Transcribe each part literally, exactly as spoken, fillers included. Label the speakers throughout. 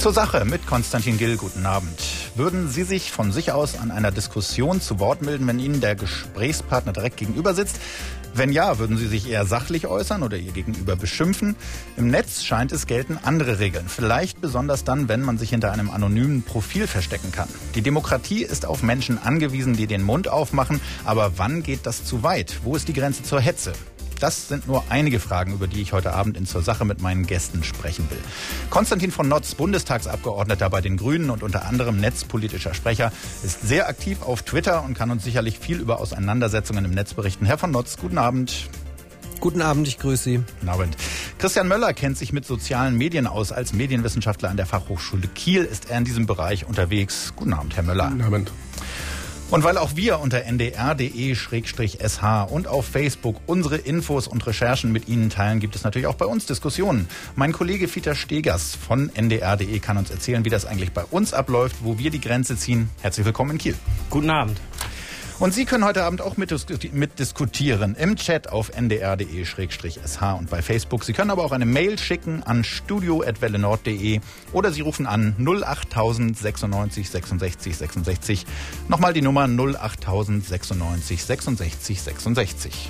Speaker 1: Zur Sache mit Konstantin Gill. Guten Abend. Würden Sie sich von sich aus an einer Diskussion zu Wort melden, wenn Ihnen der Gesprächspartner direkt gegenüber sitzt? Wenn ja, würden Sie sich eher sachlich äußern oder Ihr Gegenüber beschimpfen? Im Netz scheint es gelten andere Regeln. Vielleicht besonders dann, wenn man sich hinter einem anonymen Profil verstecken kann. Die Demokratie ist auf Menschen angewiesen, die den Mund aufmachen. Aber wann geht das zu weit? Wo ist die Grenze zur Hetze? Das sind nur einige Fragen, über die ich heute Abend in Zur Sache mit meinen Gästen sprechen will. Konstantin von Notz, Bundestagsabgeordneter bei den Grünen und unter anderem netzpolitischer Sprecher, ist sehr aktiv auf Twitter und kann uns sicherlich viel über Auseinandersetzungen im Netz berichten. Herr von Notz, guten Abend.
Speaker 2: Guten Abend, ich grüße Sie.
Speaker 1: Guten Abend. Christian Möller kennt sich mit sozialen Medien aus. Als Medienwissenschaftler an der Fachhochschule Kiel ist er in diesem Bereich unterwegs. Guten Abend, Herr Möller.
Speaker 3: Guten Abend.
Speaker 1: Und weil auch wir unter n d r punkt d e Schrägstrich s h und auf Facebook unsere Infos und Recherchen mit Ihnen teilen, gibt es natürlich auch bei uns Diskussionen. Mein Kollege Fieter Stegers von n d r punkt d e kann uns erzählen, wie das eigentlich bei uns abläuft, wo wir die Grenze ziehen. Herzlich willkommen in Kiel.
Speaker 4: Guten Abend.
Speaker 1: Und Sie können heute Abend auch mitdiskutieren im Chat auf n d r punkt d e Schrägstrich s h und bei Facebook. Sie können aber auch eine Mail schicken an studio at welle nord punkt d e oder Sie rufen an null achttausend sechsundneunzig sechsundsechzig sechsundsechzig. Nochmal die Nummer null achttausend sechsundneunzig sechsundsechzig sechsundsechzig.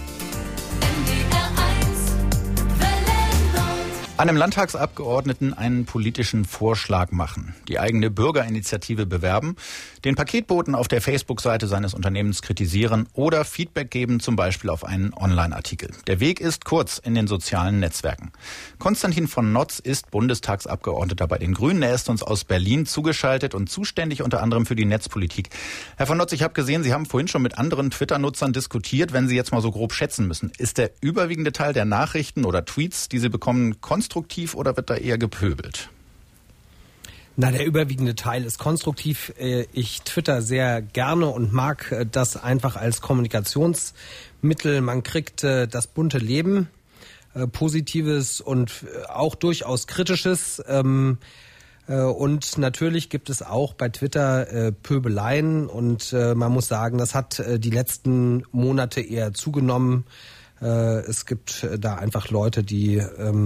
Speaker 1: Einem Landtagsabgeordneten einen politischen Vorschlag machen, die eigene Bürgerinitiative bewerben, den Paketboten auf der Facebook-Seite seines Unternehmens kritisieren oder Feedback geben, zum Beispiel auf einen Online-Artikel. Der Weg ist kurz in den sozialen Netzwerken. Konstantin von Notz ist Bundestagsabgeordneter bei den Grünen. Er ist uns aus Berlin zugeschaltet und zuständig unter anderem für die Netzpolitik. Herr von Notz, ich habe gesehen, Sie haben vorhin schon mit anderen Twitter-Nutzern diskutiert. Wenn Sie jetzt mal so grob schätzen müssen, ist der überwiegende Teil der Nachrichten oder Tweets, die Sie bekommen, konstruktiv oder wird da eher gepöbelt?
Speaker 2: Na, der überwiegende Teil ist konstruktiv. Ich twitter sehr gerne und mag das einfach als Kommunikationsmittel. Man kriegt das bunte Leben, Positives und auch durchaus Kritisches. Und natürlich gibt es auch bei Twitter Pöbeleien und man muss sagen, das hat die letzten Monate eher zugenommen. Es gibt da einfach Leute, die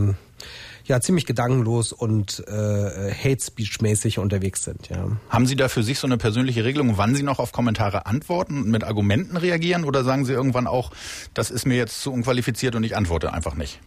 Speaker 2: ja ziemlich gedankenlos und äh, Hate-Speech-mäßig unterwegs sind. Ja.
Speaker 1: Haben Sie da für sich so eine persönliche Regelung, wann Sie noch auf Kommentare antworten und mit Argumenten reagieren? Oder sagen Sie irgendwann auch, das ist mir jetzt zu unqualifiziert und ich antworte einfach nicht?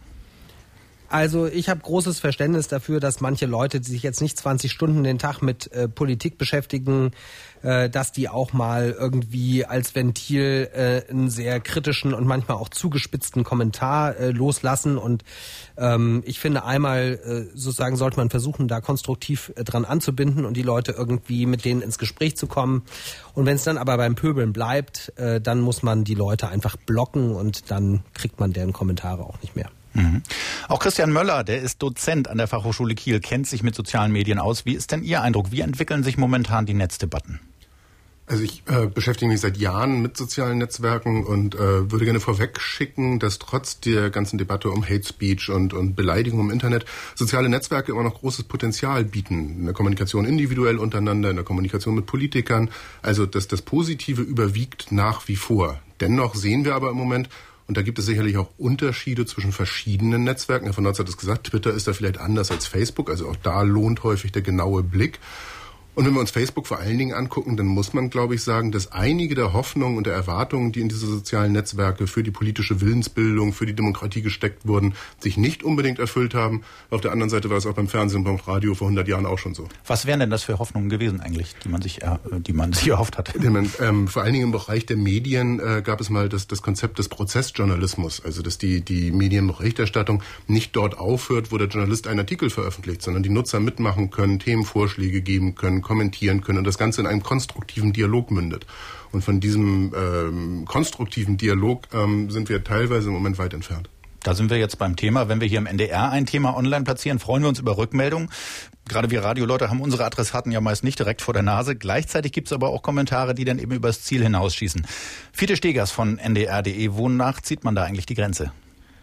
Speaker 2: Also ich habe großes Verständnis dafür, dass manche Leute, die sich jetzt nicht zwanzig Stunden den Tag mit äh, Politik beschäftigen, äh, dass die auch mal irgendwie als Ventil äh, einen sehr kritischen und manchmal auch zugespitzten Kommentar äh, loslassen. Und ähm, ich finde, einmal äh, sozusagen sollte man versuchen, da konstruktiv äh, dran anzubinden und die Leute irgendwie mit denen ins Gespräch zu kommen. Und wenn es dann aber beim Pöbeln bleibt, äh, dann muss man die Leute einfach blocken und dann kriegt man deren Kommentare auch nicht mehr.
Speaker 1: Mhm. Auch Christian Möller, der ist Dozent an der Fachhochschule Kiel, kennt sich mit sozialen Medien aus. Wie ist denn Ihr Eindruck? Wie entwickeln sich momentan die Netzdebatten?
Speaker 3: Also ich äh, beschäftige mich seit Jahren mit sozialen Netzwerken und äh, würde gerne vorweg schicken, dass trotz der ganzen Debatte um Hate Speech und, und Beleidigung im Internet soziale Netzwerke immer noch großes Potenzial bieten. In der Kommunikation individuell untereinander, in der Kommunikation mit Politikern. Also dass das Positive überwiegt nach wie vor. Dennoch sehen wir aber im Moment, und da gibt es sicherlich auch Unterschiede zwischen verschiedenen Netzwerken. Herr von Notz hat es gesagt, Twitter ist da vielleicht anders als Facebook. Also auch da lohnt häufig der genaue Blick. Und wenn wir uns Facebook vor allen Dingen angucken, dann muss man, glaube ich, sagen, dass einige der Hoffnungen und der Erwartungen, die in diese sozialen Netzwerke für die politische Willensbildung, für die Demokratie gesteckt wurden, sich nicht unbedingt erfüllt haben. Auf der anderen Seite war es auch beim Fernsehen und beim Radio vor hundert Jahren auch schon so.
Speaker 1: Was wären denn das für Hoffnungen gewesen eigentlich, die man sich, er, die man sich erhofft hat?
Speaker 3: Ähm, vor allen Dingen im Bereich der Medien äh, gab es mal das, das Konzept des Prozessjournalismus. Also dass die, die Medienberichterstattung nicht dort aufhört, wo der Journalist einen Artikel veröffentlicht, sondern die Nutzer mitmachen können, Themenvorschläge geben können, kommentieren können und das Ganze in einem konstruktiven Dialog mündet. Und von diesem ähm, konstruktiven Dialog ähm, sind wir teilweise im Moment weit entfernt.
Speaker 1: Da sind wir jetzt beim Thema. Wenn wir hier im N D R ein Thema online platzieren, freuen wir uns über Rückmeldungen. Gerade wir Radioleute haben unsere Adressaten ja meist nicht direkt vor der Nase. Gleichzeitig gibt es aber auch Kommentare, die dann eben übers Ziel hinausschießen. Fiete Stegers von n d r punkt d e. Wonach zieht man da eigentlich die Grenze?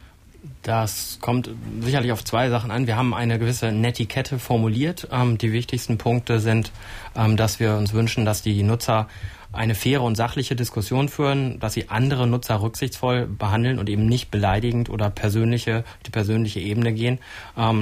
Speaker 4: Das kommt sicherlich auf zwei Sachen an. Wir haben eine gewisse Netiquette formuliert. Ähm, die wichtigsten Punkte sind, ähm, dass wir uns wünschen, dass die Nutzer eine faire und sachliche Diskussion führen, dass sie andere Nutzer rücksichtsvoll behandeln und eben nicht beleidigend oder persönliche, die persönliche Ebene gehen. Ähm,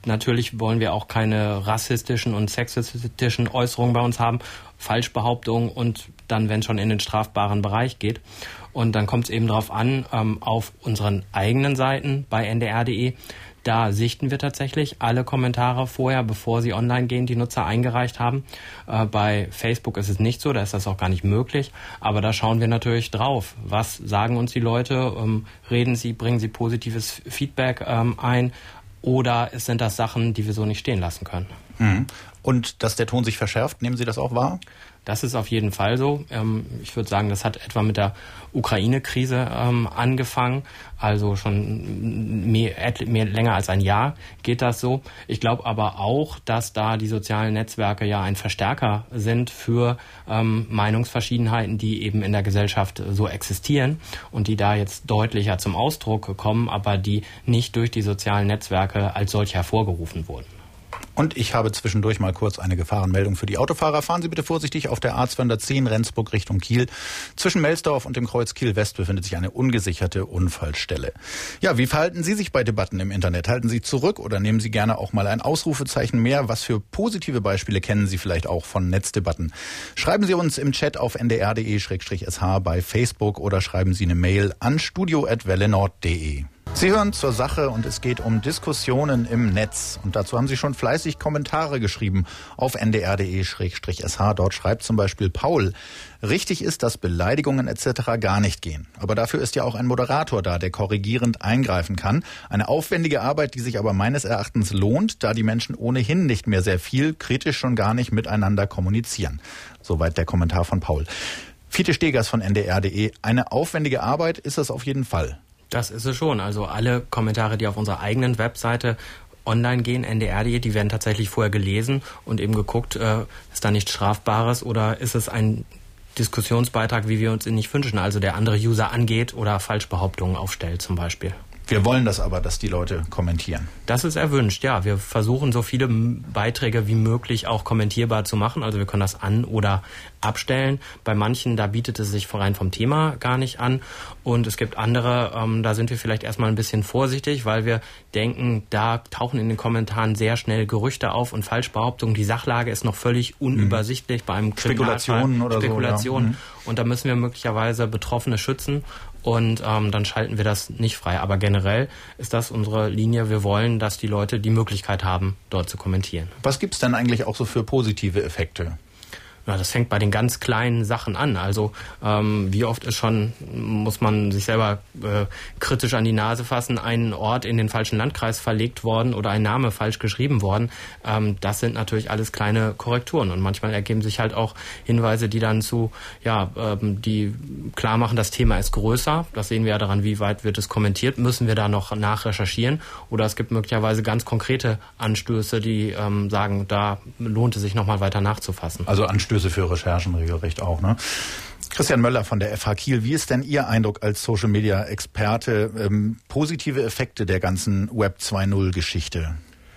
Speaker 4: Natürlich wollen wir auch keine rassistischen und sexistischen Äußerungen bei uns haben, Falschbehauptungen und dann, wenn es schon in den strafbaren Bereich geht. Und dann kommt es eben darauf an, ähm, auf unseren eigenen Seiten bei N D R punkt de, da sichten wir tatsächlich alle Kommentare vorher, bevor sie online gehen, die Nutzer eingereicht haben. Äh, bei Facebook ist es nicht so, da ist das auch gar nicht möglich. Aber da schauen wir natürlich drauf. Was sagen uns die Leute? Ähm, reden sie, bringen sie positives Feedback ähm, ein? Oder sind das Sachen, die wir so nicht stehen lassen können?
Speaker 1: Mhm. Und dass der Ton sich verschärft, nehmen Sie das auch wahr?
Speaker 4: Das ist auf jeden Fall so. Ich würde sagen, das hat etwa mit der Ukraine-Krise angefangen. Also schon mehr, mehr länger als ein Jahr geht das so. Ich glaube aber auch, dass da die sozialen Netzwerke ja ein Verstärker sind für ähm, Meinungsverschiedenheiten, die eben in der Gesellschaft so existieren und die da jetzt deutlicher zum Ausdruck kommen, aber die nicht durch die sozialen Netzwerke als solche hervorgerufen wurden.
Speaker 1: Und ich habe zwischendurch mal kurz eine Gefahrenmeldung für die Autofahrer. Fahren Sie bitte vorsichtig auf der A zweihundertzehn Rendsburg Richtung Kiel. Zwischen Melsdorf und dem Kreuz Kiel West befindet sich eine ungesicherte Unfallstelle. Ja, wie verhalten Sie sich bei Debatten im Internet? Halten Sie zurück oder nehmen Sie gerne auch mal ein Ausrufezeichen mehr? Was für positive Beispiele kennen Sie vielleicht auch von Netzdebatten? Schreiben Sie uns im Chat auf n d r punkt d e slash s h bei Facebook oder schreiben Sie eine Mail an studio at wellenord punkt de. Sie hören zur Sache und es geht um Diskussionen im Netz. Und dazu haben Sie schon fleißig Kommentare geschrieben auf n d r punkt d e slash s h. Dort schreibt zum Beispiel Paul: Richtig ist, dass Beleidigungen et cetera gar nicht gehen. Aber dafür ist ja auch ein Moderator da, der korrigierend eingreifen kann. Eine aufwendige Arbeit, die sich aber meines Erachtens lohnt, da die Menschen ohnehin nicht mehr sehr viel, kritisch schon gar nicht miteinander kommunizieren. Soweit der Kommentar von Paul. Fiete Stegers von n d r punkt de. Eine aufwendige Arbeit ist das auf jeden Fall.
Speaker 4: Das ist es schon. Also alle Kommentare, die auf unserer eigenen Webseite online gehen, n d r punkt de, die werden tatsächlich vorher gelesen und eben geguckt, äh, ist da nichts Strafbares oder ist es ein Diskussionsbeitrag, wie wir uns ihn nicht wünschen, also der andere User angeht oder Falschbehauptungen aufstellt zum Beispiel.
Speaker 1: Wir wollen das aber, dass die Leute kommentieren.
Speaker 4: Das ist erwünscht, ja. Wir versuchen so viele Beiträge wie möglich auch kommentierbar zu machen. Also wir können das an- oder abstellen. Bei manchen, da bietet es sich rein vom Thema gar nicht an. Und es gibt andere, ähm, da sind wir vielleicht erstmal ein bisschen vorsichtig, weil wir denken, da tauchen in den Kommentaren sehr schnell Gerüchte auf und Falschbehauptungen. Die Sachlage ist noch völlig unübersichtlich mhm. bei einem Kriminalfall.
Speaker 1: Spekulationen oder
Speaker 4: Spekulationen.
Speaker 1: so. Ja.
Speaker 4: Und da müssen wir möglicherweise Betroffene schützen. Und ähm, dann schalten wir das nicht frei. Aber generell ist das unsere Linie. Wir wollen, dass die Leute die Möglichkeit haben, dort zu kommentieren.
Speaker 1: Was gibt's denn eigentlich auch so für positive Effekte?
Speaker 4: Ja, das fängt bei den ganz kleinen Sachen an. Also ähm, wie oft ist schon, muss man sich selber äh, kritisch an die Nase fassen, ein Ort in den falschen Landkreis verlegt worden oder ein Name falsch geschrieben worden. Ähm, das sind natürlich alles kleine Korrekturen. Und manchmal ergeben sich halt auch Hinweise, die dann zu, ja, ähm, die klar machen, das Thema ist größer. Das sehen wir ja daran, wie weit wird es kommentiert. Müssen wir da noch nachrecherchieren? Oder es gibt möglicherweise ganz konkrete Anstöße, die ähm, sagen, da lohnt es sich nochmal weiter nachzufassen.
Speaker 1: Also Anstöße für Recherchen regelrecht auch, ne? Christian Möller von der F H Kiel, wie ist denn Ihr Eindruck als Social-Media-Experte? Ähm, positive Effekte der ganzen Web zwei Punkt null-Geschichte?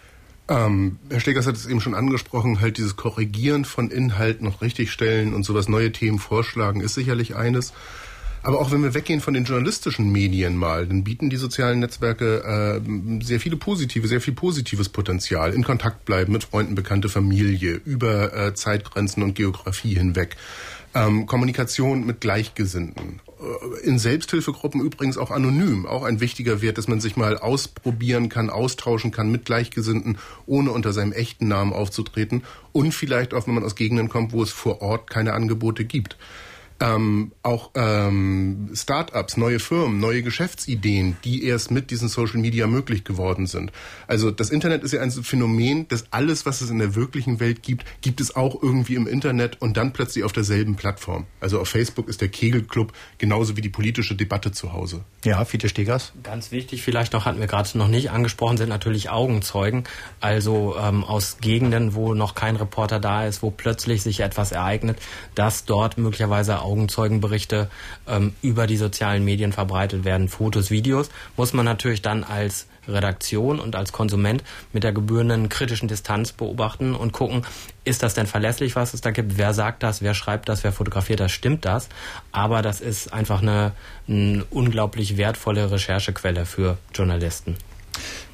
Speaker 3: Ähm, Herr Stegers hat es eben schon angesprochen, halt dieses Korrigieren von Inhalten noch richtigstellen und sowas, neue Themen vorschlagen, ist sicherlich eines. Aber auch wenn wir weggehen von den journalistischen Medien mal, dann bieten die sozialen Netzwerke äh, sehr viele positive, sehr viel positives Potenzial. In Kontakt bleiben mit Freunden, Bekannte, Familie, über äh, Zeitgrenzen und Geografie hinweg. Ähm, Kommunikation mit Gleichgesinnten. Äh, in Selbsthilfegruppen übrigens auch anonym. Auch ein wichtiger Wert, dass man sich mal ausprobieren kann, austauschen kann mit Gleichgesinnten, ohne unter seinem echten Namen aufzutreten. Und vielleicht auch, wenn man aus Gegenden kommt, wo es vor Ort keine Angebote gibt. Ähm, auch ähm, Start-ups, neue Firmen, neue Geschäftsideen, die erst mit diesen Social Media möglich geworden sind. Also das Internet ist ja ein Phänomen, dass alles, was es in der wirklichen Welt gibt, gibt es auch irgendwie im Internet und dann plötzlich auf derselben Plattform. Also auf Facebook ist der Kegelclub genauso wie die politische Debatte zu Hause.
Speaker 1: Ja, Fiete Stegers.
Speaker 4: Ganz wichtig, vielleicht noch, hatten wir gerade noch nicht angesprochen, sind natürlich Augenzeugen. Also ähm, aus Gegenden, wo noch kein Reporter da ist, wo plötzlich sich etwas ereignet, dass dort möglicherweise Augenzeugenberichte ähm, über die sozialen Medien verbreitet werden, Fotos, Videos, muss man natürlich dann als Redaktion und als Konsument mit der gebührenden kritischen Distanz beobachten und gucken, ist das denn verlässlich, was es da gibt? Wer sagt das? Wer schreibt das? Wer fotografiert das? Stimmt das? Aber das ist einfach eine, eine unglaublich wertvolle Recherchequelle für Journalisten.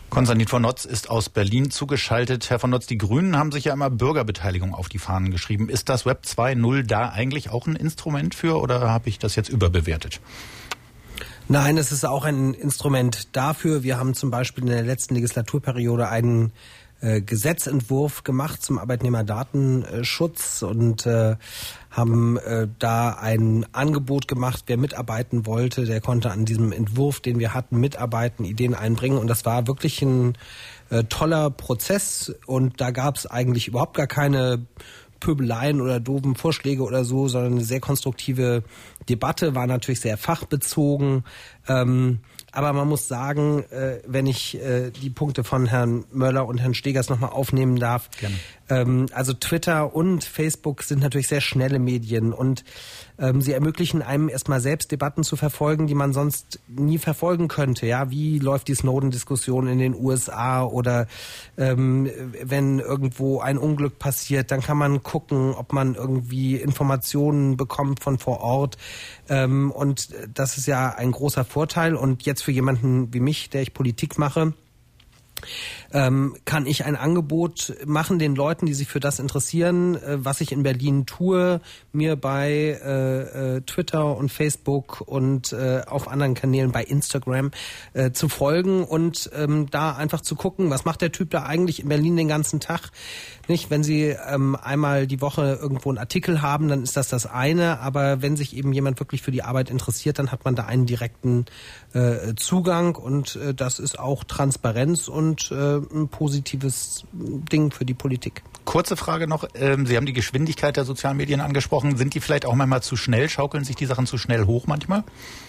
Speaker 1: Konstantin von Notz ist aus Berlin zugeschaltet. Herr von Notz, die Grünen haben sich ja immer Bürgerbeteiligung auf die Fahnen geschrieben. Ist das Web zwei Punkt null da eigentlich auch ein Instrument für oder habe ich das jetzt überbewertet?
Speaker 2: Nein, es ist auch ein Instrument dafür. Wir haben zum Beispiel in der letzten Legislaturperiode einen äh, Gesetzentwurf gemacht zum Arbeitnehmerdatenschutz und äh, haben äh, da ein Angebot gemacht, wer mitarbeiten wollte, der konnte an diesem Entwurf, den wir hatten, mitarbeiten, Ideen einbringen und das war wirklich ein äh, toller Prozess und da gab es eigentlich überhaupt gar keine Pöbeleien oder doofen Vorschläge oder so, sondern eine sehr konstruktive Debatte, war natürlich sehr fachbezogen. Ähm, aber man muss sagen, äh, wenn ich äh, die Punkte von Herrn Möller und Herrn Stegers nochmal aufnehmen darf, ähm, also Twitter und Facebook sind natürlich sehr schnelle Medien und ähm, sie ermöglichen einem erstmal selbst Debatten zu verfolgen, die man sonst nie verfolgen könnte. Ja, wie läuft die Snowden-Diskussion in den U S A oder ähm, wenn irgendwo ein Unglück passiert, dann kann man gucken, ob man irgendwie Informationen bekommt von vor Ort. Ähm, und das ist ja ein großer Vorteil. Und jetzt für jemanden wie mich, der ich Politik mache, ähm, kann ich ein Angebot machen den Leuten, die sich für das interessieren, äh, was ich in Berlin tue, mir bei äh, äh, Twitter und Facebook und äh, auf anderen Kanälen bei Instagram äh, zu folgen und ähm, da einfach zu gucken, was macht der Typ da eigentlich in Berlin den ganzen Tag. Nicht, wenn Sie ähm, einmal die Woche irgendwo einen Artikel haben, dann ist das das eine, aber wenn sich eben jemand wirklich für die Arbeit interessiert, dann hat man da einen direkten äh, Zugang und äh, das ist auch Transparenz und äh, ein positives Ding für die Politik.
Speaker 1: Kurze Frage noch, ähm, Sie haben die Geschwindigkeit der sozialen Medien angesprochen, sind die vielleicht auch manchmal zu schnell, schaukeln sich die Sachen zu schnell hoch manchmal?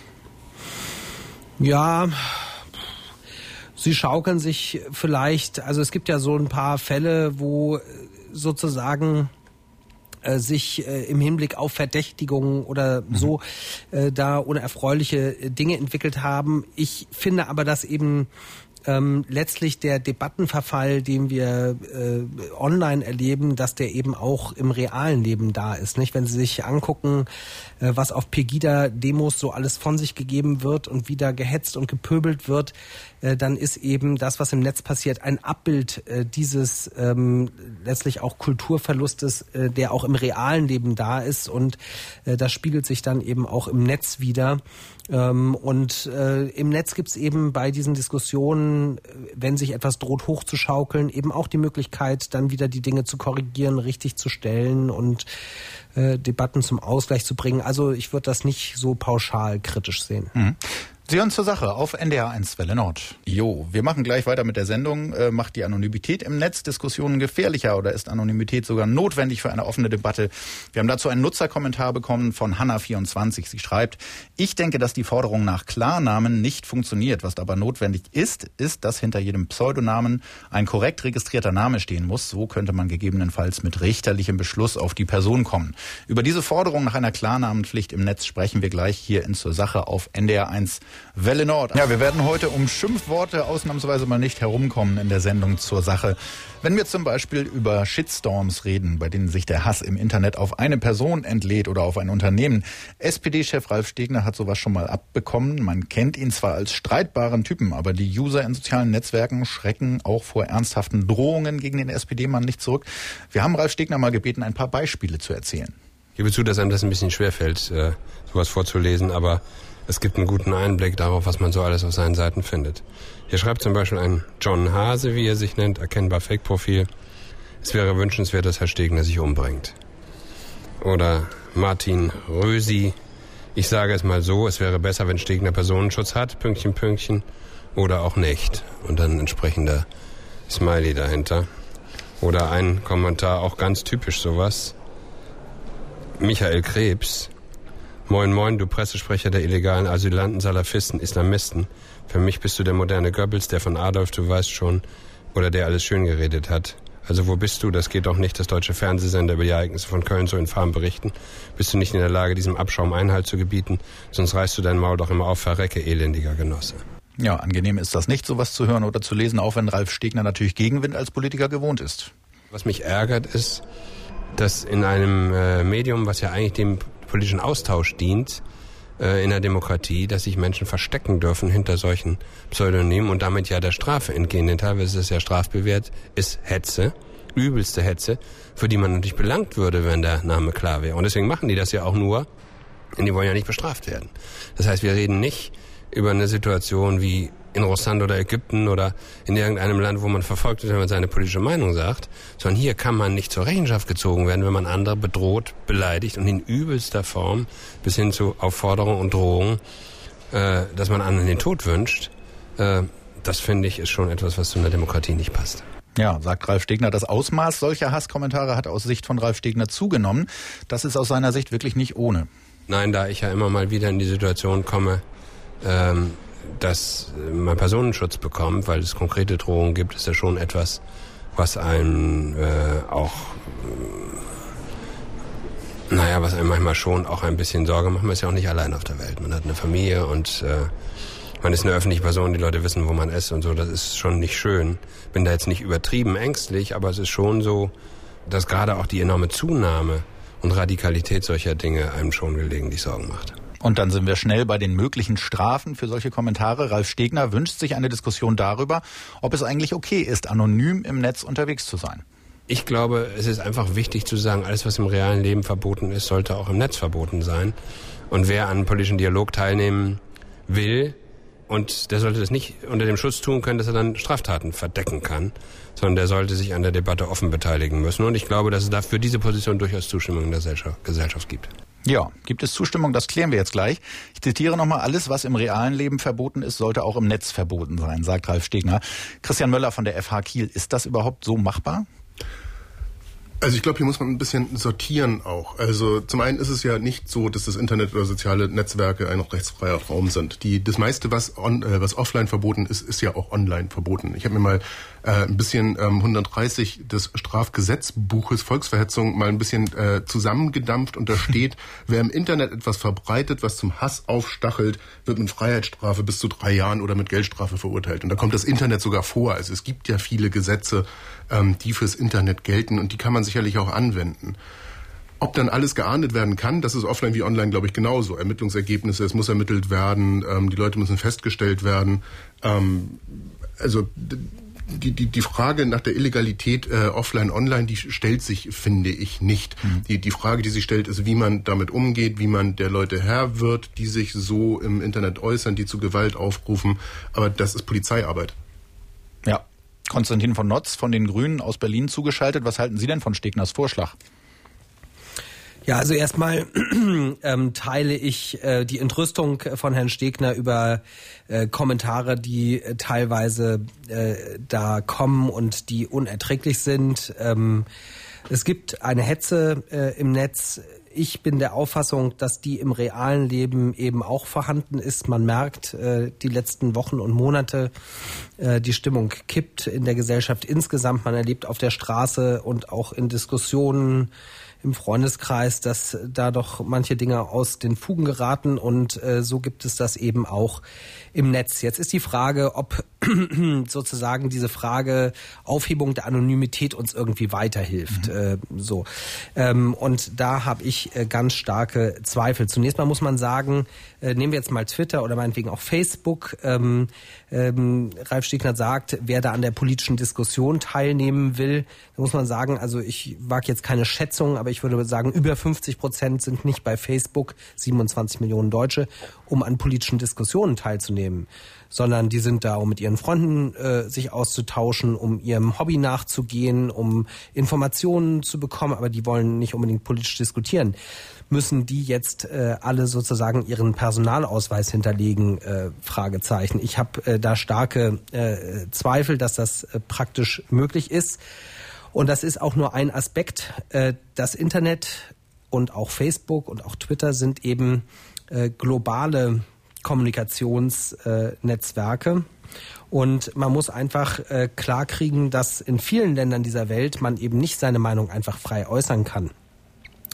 Speaker 2: Ja, sie schaukeln sich vielleicht, also es gibt ja so ein paar Fälle, wo sozusagen äh, sich äh, im Hinblick auf Verdächtigungen oder mhm. so äh, da unerfreuliche Dinge entwickelt haben. Ich finde aber, dass eben ähm, letztlich der Debattenverfall, den wir äh, online erleben, dass der eben auch im realen Leben da ist. Nicht? Wenn Sie sich angucken, äh, was auf Pegida-Demos so alles von sich gegeben wird und wie da gehetzt und gepöbelt wird, äh, dann ist eben das, was im Netz passiert, ein Abbild äh, dieses ähm, letztlich auch Kulturverlustes, äh, der auch im realen Leben da ist und äh, das spiegelt sich dann eben auch im Netz wieder. Ähm, und äh, im Netz gibt es eben bei diesen Diskussionen, wenn sich etwas droht hochzuschaukeln, eben auch die Möglichkeit, dann wieder die Dinge zu korrigieren, richtig zu stellen und äh, Debatten zum Ausgleich zu bringen. Also ich würde das nicht so pauschal kritisch sehen.
Speaker 1: Mhm. Sie hören zur Sache auf N D R eins Welle Nord. Jo, wir machen gleich weiter mit der Sendung. Äh, macht die Anonymität im Netz Diskussionen gefährlicher oder ist Anonymität sogar notwendig für eine offene Debatte? Wir haben dazu einen Nutzerkommentar bekommen von Hanna vierundzwanzig. Sie schreibt, ich denke, dass die Forderung nach Klarnamen nicht funktioniert. Was aber notwendig ist, ist, dass hinter jedem Pseudonamen ein korrekt registrierter Name stehen muss. So könnte man gegebenenfalls mit richterlichem Beschluss auf die Person kommen. Über diese Forderung nach einer Klarnamenpflicht im Netz sprechen wir gleich hier in Zur Sache auf N D R eins Welle Nord. Ja, wir werden heute um Schimpfworte ausnahmsweise mal nicht herumkommen in der Sendung Zur Sache. Wenn wir zum Beispiel über Shitstorms reden, bei denen sich der Hass im Internet auf eine Person entlädt oder auf ein Unternehmen. S P D-Chef Ralf Stegner hat sowas schon mal abbekommen. Man kennt ihn zwar als streitbaren Typen, aber die User in sozialen Netzwerken schrecken auch vor ernsthaften Drohungen gegen den S P D-Mann nicht zurück. Wir haben Ralf Stegner mal gebeten, ein paar Beispiele zu erzählen.
Speaker 5: Ich gebe zu, dass einem das ein bisschen schwerfällt, sowas vorzulesen, aber es gibt einen guten Einblick darauf, was man so alles auf seinen Seiten findet. Hier schreibt zum Beispiel ein John Hase, wie er sich nennt, erkennbar Fake-Profil. Es wäre wünschenswert, dass Herr Stegner sich umbringt. Oder Martin Rösi. Ich sage es mal so, es wäre besser, wenn Stegner Personenschutz hat, Pünktchen, Pünktchen. Oder auch nicht. Und dann entsprechender Smiley dahinter. Oder ein Kommentar, auch ganz typisch sowas. Michael Krebs. Moin, moin, du Pressesprecher der illegalen Asylanten, Salafisten, Islamisten. Für mich bist du der moderne Goebbels, der von Adolf, du weißt schon, oder der alles schön geredet hat. Also wo bist du? Das geht doch nicht, dass deutsche Fernsehsender über die Ereignisse von Köln so infam berichten. Bist du nicht in der Lage, diesem Abschaum Einhalt zu gebieten? Sonst reißt du dein Maul doch immer auf, verrecke, elendiger Genosse.
Speaker 1: Ja, angenehm ist das nicht, sowas zu hören oder zu lesen, auch wenn Ralf Stegner natürlich Gegenwind als Politiker gewohnt ist.
Speaker 5: Was mich ärgert ist, dass in einem äh, Medium, was ja eigentlich dem politischen Austausch dient, äh, in der Demokratie, dass sich Menschen verstecken dürfen hinter solchen Pseudonymen und damit ja der Strafe entgehen. Denn teilweise ist es ja strafbewehrt, ist Hetze, übelste Hetze, für die man natürlich belangt würde, wenn der Name klar wäre. Und deswegen machen die das ja auch nur, denn die wollen ja nicht bestraft werden. Das heißt, wir reden nicht über eine Situation wie in Russland oder Ägypten oder in irgendeinem Land, wo man verfolgt wird, wenn man seine politische Meinung sagt, sondern hier kann man nicht zur Rechenschaft gezogen werden, wenn man andere bedroht, beleidigt und in übelster Form bis hin zu Aufforderung und Drohung, äh, dass man anderen den Tod wünscht. Äh, das finde ich ist schon etwas, was zu einer Demokratie nicht passt.
Speaker 1: Ja, sagt Ralf Stegner, das Ausmaß solcher Hasskommentare hat aus Sicht von Ralf Stegner zugenommen. Das ist aus seiner Sicht wirklich nicht ohne.
Speaker 5: Nein, da ich ja immer mal wieder in die Situation komme, ähm, dass man Personenschutz bekommt, weil es konkrete Drohungen gibt, ist ja schon etwas, was einen äh, auch, äh, naja, was einem manchmal schon auch ein bisschen Sorge macht. Man ist ja auch nicht allein auf der Welt. Man hat eine Familie und äh, man ist eine öffentliche Person, die Leute wissen, wo man ist und so. Das ist schon nicht schön. Bin da jetzt nicht übertrieben ängstlich, aber es ist schon so, dass gerade auch die enorme Zunahme und Radikalität solcher Dinge einem schon gelegentlich Sorgen macht.
Speaker 1: Und dann sind wir schnell bei den möglichen Strafen für solche Kommentare. Ralf Stegner wünscht sich eine Diskussion darüber, ob es eigentlich okay ist, anonym im Netz unterwegs zu sein.
Speaker 5: Ich glaube, es ist einfach wichtig zu sagen, alles, was im realen Leben verboten ist, sollte auch im Netz verboten sein. Und wer an einem politischen Dialog teilnehmen will, und der sollte das nicht unter dem Schutz tun können, dass er dann Straftaten verdecken kann, sondern der sollte sich an der Debatte offen beteiligen müssen. Und ich glaube, dass es da für diese Position durchaus Zustimmung in der Gesellschaft gibt.
Speaker 1: Ja, gibt es Zustimmung? Das klären wir jetzt gleich. Ich zitiere nochmal, alles, was im realen Leben verboten ist, sollte auch im Netz verboten sein, sagt Ralf Stegner. Christian Möller von der F H Kiel, ist das überhaupt so machbar?
Speaker 3: Also ich glaube, hier muss man ein bisschen sortieren auch. Also zum einen ist es ja nicht so, dass das Internet oder soziale Netzwerke ein rechtsfreier Raum sind. Die, das meiste, was, on, äh, was offline verboten ist, ist ja auch online verboten. Ich habe mir mal äh, ein bisschen ähm, hundertdreißig des Strafgesetzbuches Volksverhetzung mal ein bisschen äh, zusammengedampft und da steht, wer im Internet etwas verbreitet, was zum Hass aufstachelt, wird mit Freiheitsstrafe bis zu drei Jahren oder mit Geldstrafe verurteilt. Und da kommt das Internet sogar vor. Also es gibt ja viele Gesetze, ähm, die fürs Internet gelten und die kann man sicherlich auch anwenden. Ob dann alles geahndet werden kann, das ist offline wie online, glaube ich, genauso. Ermittlungsergebnisse, es muss ermittelt werden, ähm, die Leute müssen festgestellt werden. Ähm, also die, die, die Frage nach der Illegalität äh, offline, online, die stellt sich, finde ich, nicht. Mhm. Die, die Frage, die sich stellt, ist, wie man damit umgeht, wie man der Leute Herr wird, die sich so im Internet äußern, die zu Gewalt aufrufen. Aber das ist Polizeiarbeit.
Speaker 1: Ja. Konstantin von Notz von den Grünen aus Berlin zugeschaltet. Was halten Sie denn von Stegners Vorschlag?
Speaker 2: Ja, also erstmal ähm, teile ich äh, die Entrüstung von Herrn Stegner über äh, Kommentare, die äh, teilweise äh, da kommen und die unerträglich sind. Ähm, es gibt eine Hetze äh, im Netz. Ich bin der Auffassung, dass die im realen Leben eben auch vorhanden ist. Man merkt äh, die letzten Wochen und Monate, äh, die Stimmung kippt in der Gesellschaft insgesamt. Man erlebt auf der Straße und auch in Diskussionen im Freundeskreis, dass da doch manche Dinge aus den Fugen geraten und äh, so gibt es das eben auch im Netz. Jetzt ist die Frage, ob sozusagen diese Frage Aufhebung der Anonymität uns irgendwie weiterhilft. Mhm. Äh, so ähm, und da habe ich äh, ganz starke Zweifel. Zunächst mal muss man sagen, äh, nehmen wir jetzt mal Twitter oder meinetwegen auch Facebook. Ähm, ähm, Ralf Stegner sagt, wer da an der politischen Diskussion teilnehmen will, da muss man sagen, also ich wage jetzt keine Schätzung, aber ich würde sagen, über fünfzig Prozent sind nicht bei Facebook, siebenundzwanzig Millionen Deutsche, um an politischen Diskussionen teilzunehmen, sondern die sind da, um mit ihren Freunden äh, sich auszutauschen, um ihrem Hobby nachzugehen, um Informationen zu bekommen, aber die wollen nicht unbedingt politisch diskutieren. Müssen die jetzt äh, alle sozusagen ihren Personalausweis hinterlegen? Äh, Fragezeichen. Ich habe äh, da starke äh, Zweifel, dass das äh, praktisch möglich ist. Und das ist auch nur ein Aspekt. Äh, das Internet und auch Facebook und auch Twitter sind eben äh, globale Kommunikationsnetzwerke. Und man muss einfach äh, klarkriegen, dass in vielen Ländern dieser Welt man eben nicht seine Meinung einfach frei äußern kann.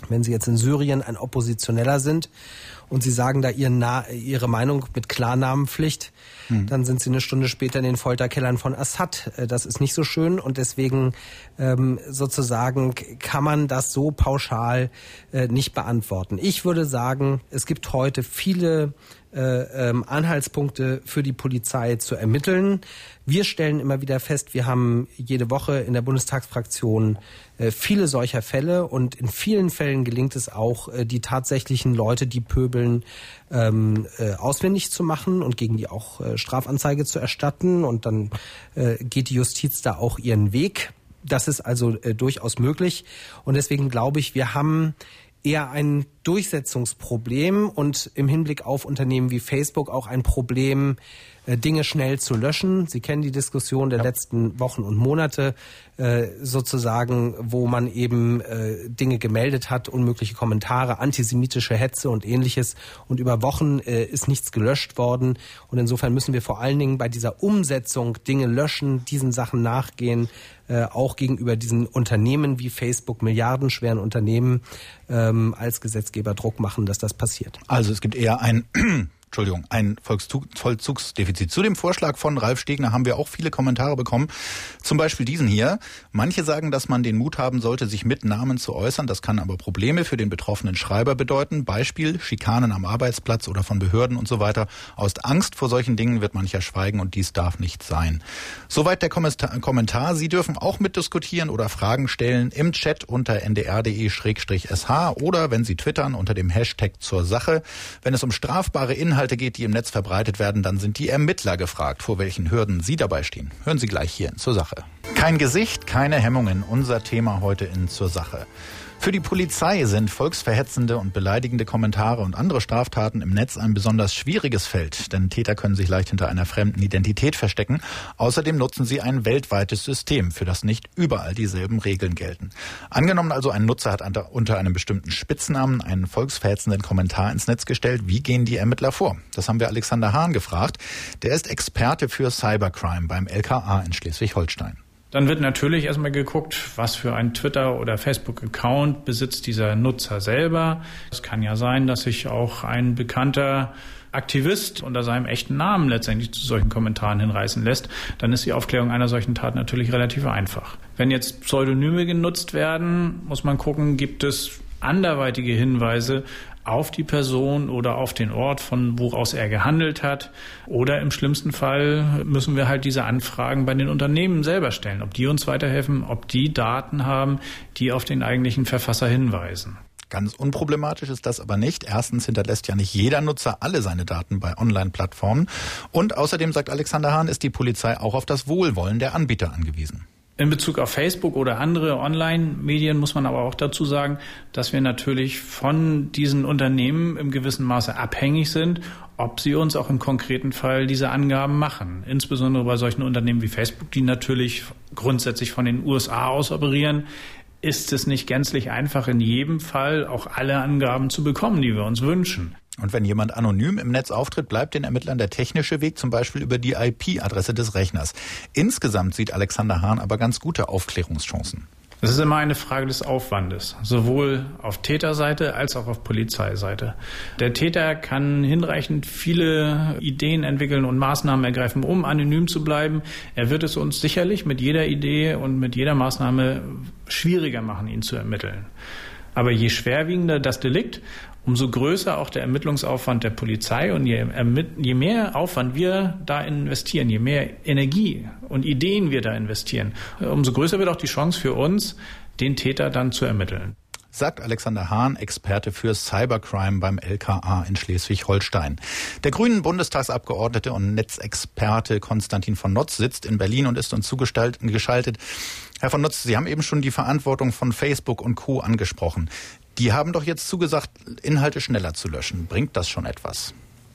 Speaker 2: Wenn Sie jetzt in Syrien ein Oppositioneller sind und Sie sagen da Ihren Na- Ihre Meinung mit Klarnamenpflicht, hm. dann sind Sie eine Stunde später in den Folterkellern von Assad. Das ist nicht so schön und deswegen ähm, sozusagen kann man das so pauschal äh, nicht beantworten. Ich würde sagen, es gibt heute viele Äh, ähm, Anhaltspunkte für die Polizei zu ermitteln. Wir stellen immer wieder fest, wir haben jede Woche in der Bundestagsfraktion äh, viele solcher Fälle und in vielen Fällen gelingt es auch, äh, die tatsächlichen Leute, die pöbeln, ähm, äh, ausfindig zu machen und gegen die auch äh, Strafanzeige zu erstatten und dann äh, geht die Justiz da auch ihren Weg. Das ist also äh, durchaus möglich und deswegen glaube ich, wir haben eher ein Durchsetzungsproblem und im Hinblick auf Unternehmen wie Facebook auch ein Problem, Dinge schnell zu löschen. Sie kennen die Diskussion der ja. letzten Wochen und Monate äh, sozusagen, wo man eben äh, Dinge gemeldet hat, unmögliche Kommentare, antisemitische Hetze und Ähnliches. Und über Wochen äh, ist nichts gelöscht worden. Und insofern müssen wir vor allen Dingen bei dieser Umsetzung Dinge löschen, diesen Sachen nachgehen, äh, auch gegenüber diesen Unternehmen wie Facebook, milliardenschweren Unternehmen, ähm, als Gesetzgeber Druck machen, dass das passiert.
Speaker 1: Also es gibt eher ein Entschuldigung, ein Vollzugsdefizit. Zu dem Vorschlag von Ralf Stegner haben wir auch viele Kommentare bekommen. Zum Beispiel diesen hier. Manche sagen, dass man den Mut haben sollte, sich mit Namen zu äußern. Das kann aber Probleme für den betroffenen Schreiber bedeuten. Beispiel Schikanen am Arbeitsplatz oder von Behörden und so weiter. Aus Angst vor solchen Dingen wird mancher schweigen und dies darf nicht sein. Soweit der Kommentar. Sie dürfen auch mitdiskutieren oder Fragen stellen im Chat unter n d r punkt d e slash s h oder wenn Sie twittern unter dem Hashtag zur Sache. Wenn es um strafbare Inhalte geht, die im Netz verbreitet werden, dann sind die Ermittler gefragt, vor welchen Hürden sie dabei stehen. Hören Sie gleich hier in Zur Sache. Kein Gesicht, keine Hemmungen. Unser Thema heute in Zur Sache. Für die Polizei sind volksverhetzende und beleidigende Kommentare und andere Straftaten im Netz ein besonders schwieriges Feld, denn Täter können sich leicht hinter einer fremden Identität verstecken. Außerdem nutzen sie ein weltweites System, für das nicht überall dieselben Regeln gelten. Angenommen also, ein Nutzer hat unter einem bestimmten Spitznamen einen volksverhetzenden Kommentar ins Netz gestellt. Wie gehen die Ermittler vor? Das haben wir Alexander Hahn gefragt. Der ist Experte für Cybercrime beim L K A in Schleswig-Holstein.
Speaker 6: Dann wird natürlich erstmal geguckt, was für ein Twitter- oder Facebook-Account besitzt dieser Nutzer selber. Es kann ja sein, dass sich auch ein bekannter Aktivist unter seinem echten Namen letztendlich zu solchen Kommentaren hinreißen lässt. Dann ist die Aufklärung einer solchen Tat natürlich relativ einfach. Wenn jetzt Pseudonyme genutzt werden, muss man gucken, gibt es anderweitige Hinweise auf die Person oder auf den Ort, von woraus er gehandelt hat. Oder im schlimmsten Fall müssen wir halt diese Anfragen bei den Unternehmen selber stellen, ob die uns weiterhelfen, ob die Daten haben, die auf den eigentlichen Verfasser hinweisen.
Speaker 1: Ganz unproblematisch ist das aber nicht. Erstens hinterlässt ja nicht jeder Nutzer alle seine Daten bei Online-Plattformen. Und außerdem, sagt Alexander Hahn, ist die Polizei auch auf das Wohlwollen der Anbieter angewiesen.
Speaker 6: In Bezug auf Facebook oder andere Online-Medien muss man aber auch dazu sagen, dass wir natürlich von diesen Unternehmen im gewissen Maße abhängig sind, ob sie uns auch im konkreten Fall diese Angaben machen. Insbesondere bei solchen Unternehmen wie Facebook, die natürlich grundsätzlich von den U S A aus operieren, ist es nicht gänzlich einfach, in jedem Fall auch alle Angaben zu bekommen, die wir uns wünschen.
Speaker 1: Und wenn jemand anonym im Netz auftritt, bleibt den Ermittlern der technische Weg, zum Beispiel über die I P-Adresse des Rechners. Insgesamt sieht Alexander Hahn aber ganz gute Aufklärungschancen.
Speaker 6: Es ist immer eine Frage des Aufwandes, sowohl auf Täterseite als auch auf Polizeiseite. Der Täter kann hinreichend viele Ideen entwickeln und Maßnahmen ergreifen, um anonym zu bleiben. Er wird es uns sicherlich mit jeder Idee und mit jeder Maßnahme schwieriger machen, ihn zu ermitteln. Aber je schwerwiegender das Delikt, umso größer auch der Ermittlungsaufwand der Polizei und je, je mehr Aufwand wir da investieren, je mehr Energie und Ideen wir da investieren, umso größer wird auch die Chance für uns, den Täter dann zu ermitteln.
Speaker 1: Sagt Alexander Hahn, Experte für Cybercrime beim L K A in Schleswig-Holstein. Der grünen Bundestagsabgeordnete und Netzexperte Konstantin von Notz sitzt in Berlin und ist uns zugeschaltet. Herr von Notz, Sie haben eben schon die Verantwortung von Facebook und Co. angesprochen. Die haben doch jetzt zugesagt, Inhalte schneller zu löschen. Bringt das schon etwas?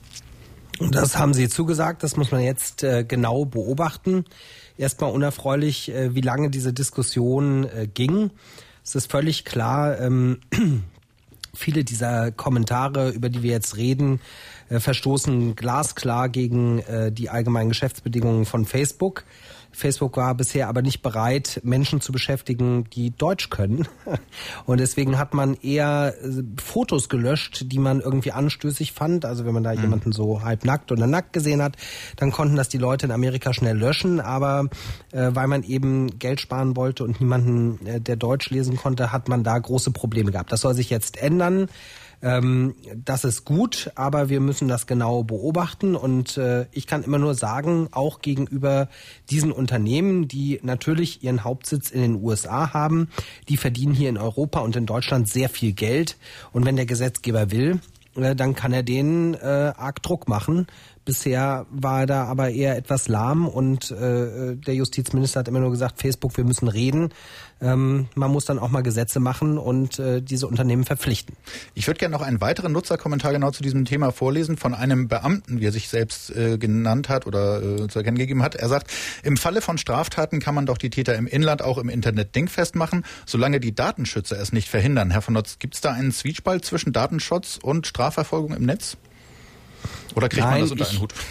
Speaker 2: Das haben Sie zugesagt, das muss man jetzt äh, genau beobachten. Erstmal unerfreulich, äh, wie lange diese Diskussion äh, ging. Es ist völlig klar, ähm, viele dieser Kommentare, über die wir jetzt reden, äh, verstoßen glasklar gegen äh, die allgemeinen Geschäftsbedingungen von Facebook. Facebook war bisher aber nicht bereit, Menschen zu beschäftigen, die Deutsch können. Und deswegen hat man eher Fotos gelöscht, die man irgendwie anstößig fand. Also wenn man da mhm. jemanden so halbnackt oder nackt gesehen hat, dann konnten das die Leute in Amerika schnell löschen. Aber äh, weil man eben Geld sparen wollte und niemanden, äh, der Deutsch lesen konnte, hat man da große Probleme gehabt. Das soll sich jetzt ändern. Ähm, das ist gut, aber wir müssen das genau beobachten und äh, ich kann immer nur sagen, auch gegenüber diesen Unternehmen, die natürlich ihren Hauptsitz in den U S A haben, die verdienen hier in Europa und in Deutschland sehr viel Geld und wenn der Gesetzgeber will, äh, dann kann er denen äh, arg Druck machen. Bisher war er da aber eher etwas lahm und äh, der Justizminister hat immer nur gesagt, Facebook, wir müssen reden. Ähm, man muss dann auch mal Gesetze machen und äh, diese Unternehmen verpflichten.
Speaker 1: Ich würde gerne noch einen weiteren Nutzerkommentar genau zu diesem Thema vorlesen von einem Beamten, wie er sich selbst äh, genannt hat oder äh, zu erkennen gegeben hat. Er sagt, im Falle von Straftaten kann man doch die Täter im Inland auch im Internet dingfest machen, solange die Datenschützer es nicht verhindern. Herr von Notz, gibt es da einen Zwiespalt zwischen Datenschutz und Strafverfolgung im Netz? Oder kriegt
Speaker 2: Nein,
Speaker 1: man das unter
Speaker 2: ich,
Speaker 1: einen Hut?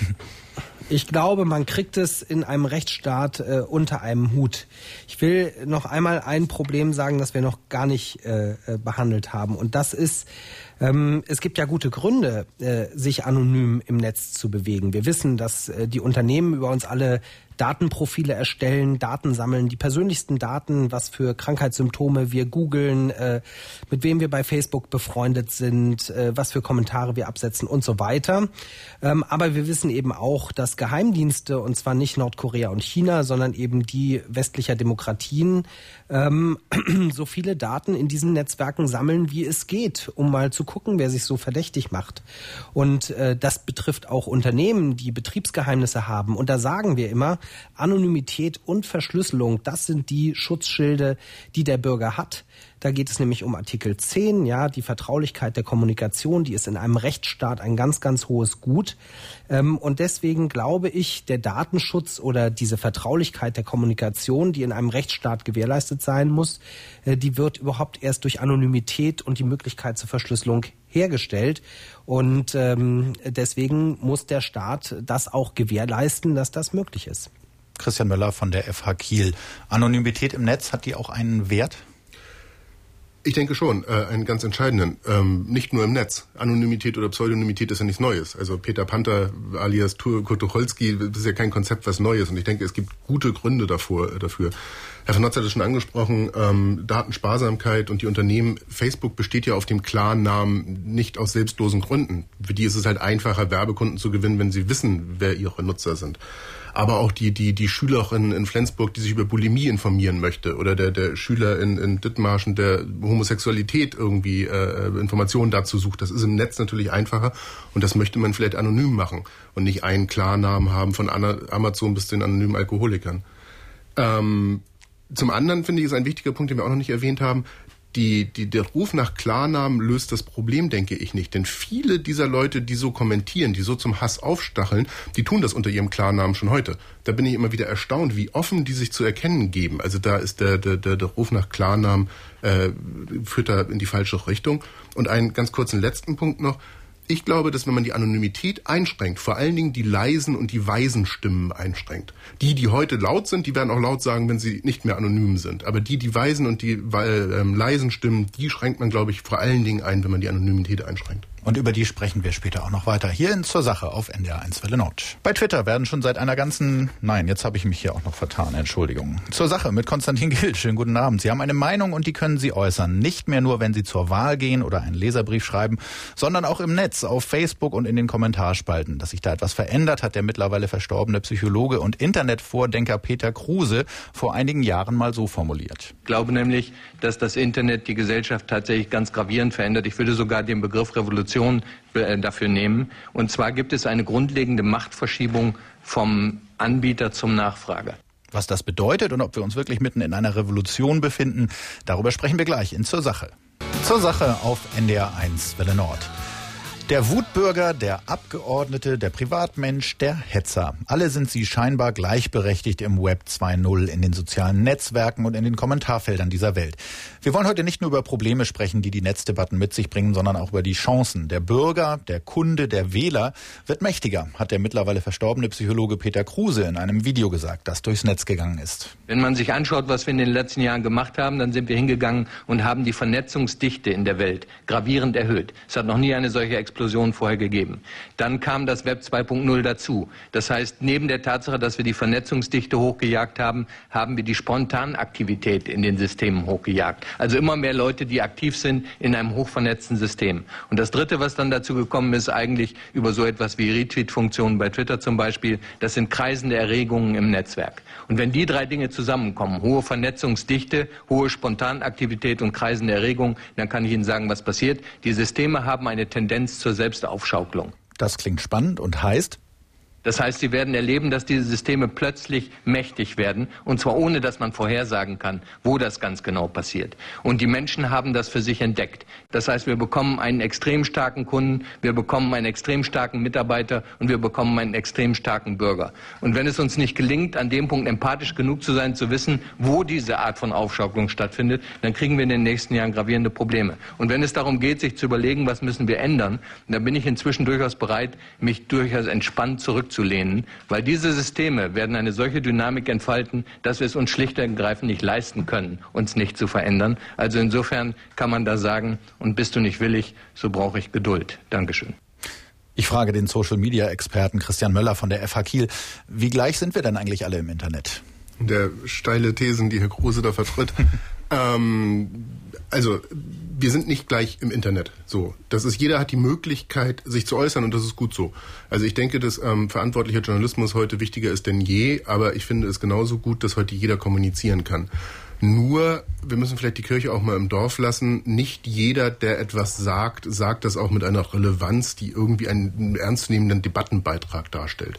Speaker 2: Ich glaube, man kriegt es in einem Rechtsstaat äh, unter einem Hut. Ich will noch einmal ein Problem sagen, das wir noch gar nicht äh, behandelt haben. Und das ist, ähm, es gibt ja gute Gründe, äh, sich anonym im Netz zu bewegen. Wir wissen, dass äh, die Unternehmen über uns alle Datenprofile erstellen, Daten sammeln, die persönlichsten Daten, was für Krankheitssymptome wir googeln, äh, mit wem wir bei Facebook befreundet sind, äh, was für Kommentare wir absetzen und so weiter. Ähm, aber wir wissen eben auch, dass Geheimdienste, und zwar nicht Nordkorea und China, sondern eben die westlicher Demokratien, ähm, so viele Daten in diesen Netzwerken sammeln, wie es geht, um mal zu gucken, wer sich so verdächtig macht. Und äh, das betrifft auch Unternehmen, die Betriebsgeheimnisse haben. Und da sagen wir immer, Anonymität und Verschlüsselung, das sind die Schutzschilde, die der Bürger hat. Da geht es nämlich um Artikel zehn, ja, die Vertraulichkeit der Kommunikation, die ist in einem Rechtsstaat ein ganz, ganz hohes Gut. Ähm, und deswegen glaube ich, der Datenschutz oder diese Vertraulichkeit der Kommunikation, die in einem Rechtsstaat gewährleistet sein muss, äh, die wird überhaupt erst durch Anonymität und die Möglichkeit zur Verschlüsselung hergestellt. Und ähm, deswegen muss der Staat das auch gewährleisten, dass das möglich ist.
Speaker 1: Christian Möller von der F H Kiel. Anonymität im Netz, hat die auch einen Wert?
Speaker 3: Ich denke schon, äh, einen ganz entscheidenden. Ähm, nicht nur im Netz. Anonymität oder Pseudonymität ist ja nichts Neues. Also Peter Panther alias Kurt Tucholsky, das ist ja kein Konzept was Neues. Und ich denke, es gibt gute Gründe davor, äh, dafür. Herr von Notz hat es schon angesprochen, ähm, Datensparsamkeit und die Unternehmen. Facebook besteht ja auf dem Klarnamen nicht aus selbstlosen Gründen. Für die ist es halt einfacher, Werbekunden zu gewinnen, wenn sie wissen, wer ihre Nutzer sind. Aber auch die, die, die Schülerin in Flensburg, die sich über Bulimie informieren möchte, oder der, der Schüler in, in Dithmarschen, der Homosexualität irgendwie äh, Informationen dazu sucht. Das ist im Netz natürlich einfacher und das möchte man vielleicht anonym machen und nicht einen Klarnamen haben von Amazon bis zu den anonymen Alkoholikern. Ähm, zum anderen finde ich, ist ein wichtiger Punkt, den wir auch noch nicht erwähnt haben, Die, die, der Ruf nach Klarnamen löst das Problem, denke ich nicht. Denn viele dieser Leute, die so kommentieren, die so zum Hass aufstacheln, die tun das unter ihrem Klarnamen schon heute. Da bin ich immer wieder erstaunt, wie offen die sich zu erkennen geben. Also da ist der, der, der, der Ruf nach Klarnamen, äh, führt da in die falsche Richtung. Und einen ganz kurzen letzten Punkt noch. Ich glaube, dass wenn man die Anonymität einschränkt, vor allen Dingen die leisen und die weisen Stimmen einschränkt. Die, die heute laut sind, die werden auch laut sagen, wenn sie nicht mehr anonym sind. Aber die, die weisen und die äh, leisen Stimmen, die schränkt man, glaube ich, vor allen Dingen ein, wenn man die Anonymität einschränkt.
Speaker 1: Und über die sprechen wir später auch noch weiter. Hier in Zur Sache auf N D R eins Welle Nord. Bei Twitter werden schon seit einer ganzen... Nein, jetzt habe ich mich hier auch noch vertan. Entschuldigung. Zur Sache mit Konstantin Gill. Schönen guten Abend. Sie haben eine Meinung und die können Sie äußern. Nicht mehr nur, wenn Sie zur Wahl gehen oder einen Leserbrief schreiben, sondern auch im Netz, auf Facebook und in den Kommentarspalten. Dass sich da etwas verändert, hat der mittlerweile verstorbene Psychologe und Internetvordenker Peter Kruse vor einigen Jahren mal so formuliert.
Speaker 7: Ich glaube nämlich, dass das Internet die Gesellschaft tatsächlich ganz gravierend verändert. Ich würde sogar den Begriff Revolution dafür nehmen. Und zwar gibt es eine grundlegende Machtverschiebung vom Anbieter zum Nachfrager.
Speaker 1: Was das bedeutet und ob wir uns wirklich mitten in einer Revolution befinden, darüber sprechen wir gleich in Zur Sache. Zur Sache auf N D R eins Welle Nord. Der Wutbürger, der Abgeordnete, der Privatmensch, der Hetzer. Alle sind sie scheinbar gleichberechtigt im Web zwei Punkt null, in den sozialen Netzwerken und in den Kommentarfeldern dieser Welt. Wir wollen heute nicht nur über Probleme sprechen, die die Netzdebatten mit sich bringen, sondern auch über die Chancen. Der Bürger, der Kunde, der Wähler wird mächtiger, hat der mittlerweile verstorbene Psychologe Peter Kruse in einem Video gesagt, das durchs Netz gegangen ist.
Speaker 7: Wenn man sich anschaut, was wir in den letzten Jahren gemacht haben, dann sind wir hingegangen und haben die Vernetzungsdichte in der Welt gravierend erhöht. Es hat noch nie eine solche Explosion vorher gegeben. Dann kam das Web zwei Punkt null dazu. Das heißt, neben der Tatsache, dass wir die Vernetzungsdichte hochgejagt haben, haben wir die Spontanaktivität in den Systemen hochgejagt. Also immer mehr Leute, die aktiv sind in einem hochvernetzten System. Und das Dritte, was dann dazu gekommen ist, eigentlich über so etwas wie Retweet-Funktionen bei Twitter zum Beispiel, das sind kreisende Erregungen im Netzwerk. Und wenn die drei Dinge zusammenkommen, hohe Vernetzungsdichte, hohe Spontanaktivität und kreisende Erregung, dann kann ich Ihnen sagen, was passiert. Die Systeme haben eine Tendenz zur Selbstaufschaukelung.
Speaker 1: Das klingt spannend und heißt?
Speaker 7: Das heißt, Sie werden erleben, dass diese Systeme plötzlich mächtig werden, und zwar ohne, dass man vorhersagen kann, wo das ganz genau passiert. Und die Menschen haben das für sich entdeckt. Das heißt, wir bekommen einen extrem starken Kunden, wir bekommen einen extrem starken Mitarbeiter und wir bekommen einen extrem starken Bürger. Und wenn es uns nicht gelingt, an dem Punkt empathisch genug zu sein, zu wissen, wo diese Art von Aufschaukelung stattfindet, dann kriegen wir in den nächsten Jahren gravierende Probleme. Und wenn es darum geht, sich zu überlegen, was müssen wir ändern, dann bin ich inzwischen durchaus bereit, mich durchaus entspannt zurück zu lehnen, weil diese Systeme werden eine solche Dynamik entfalten, dass wir es uns schlicht und ergreifend nicht leisten können, uns nicht zu verändern. Also insofern kann man da sagen, und bist du nicht willig, so brauche ich Geduld. Dankeschön.
Speaker 1: Ich frage den Social-Media-Experten Christian Möller von der F H Kiel, wie gleich sind wir denn eigentlich alle im Internet?
Speaker 3: Der steile Thesen, die Herr Kruse da vertritt. ähm, also wir sind nicht gleich im Internet. So, das ist, jeder hat die Möglichkeit, sich zu äußern, und das ist gut so. Also ich denke, dass ähm, verantwortlicher Journalismus heute wichtiger ist denn je, aber ich finde es genauso gut, dass heute jeder kommunizieren kann. Nur, wir müssen vielleicht die Kirche auch mal im Dorf lassen. Nicht jeder, der etwas sagt, sagt das auch mit einer Relevanz, die irgendwie einen ernstzunehmenden Debattenbeitrag darstellt.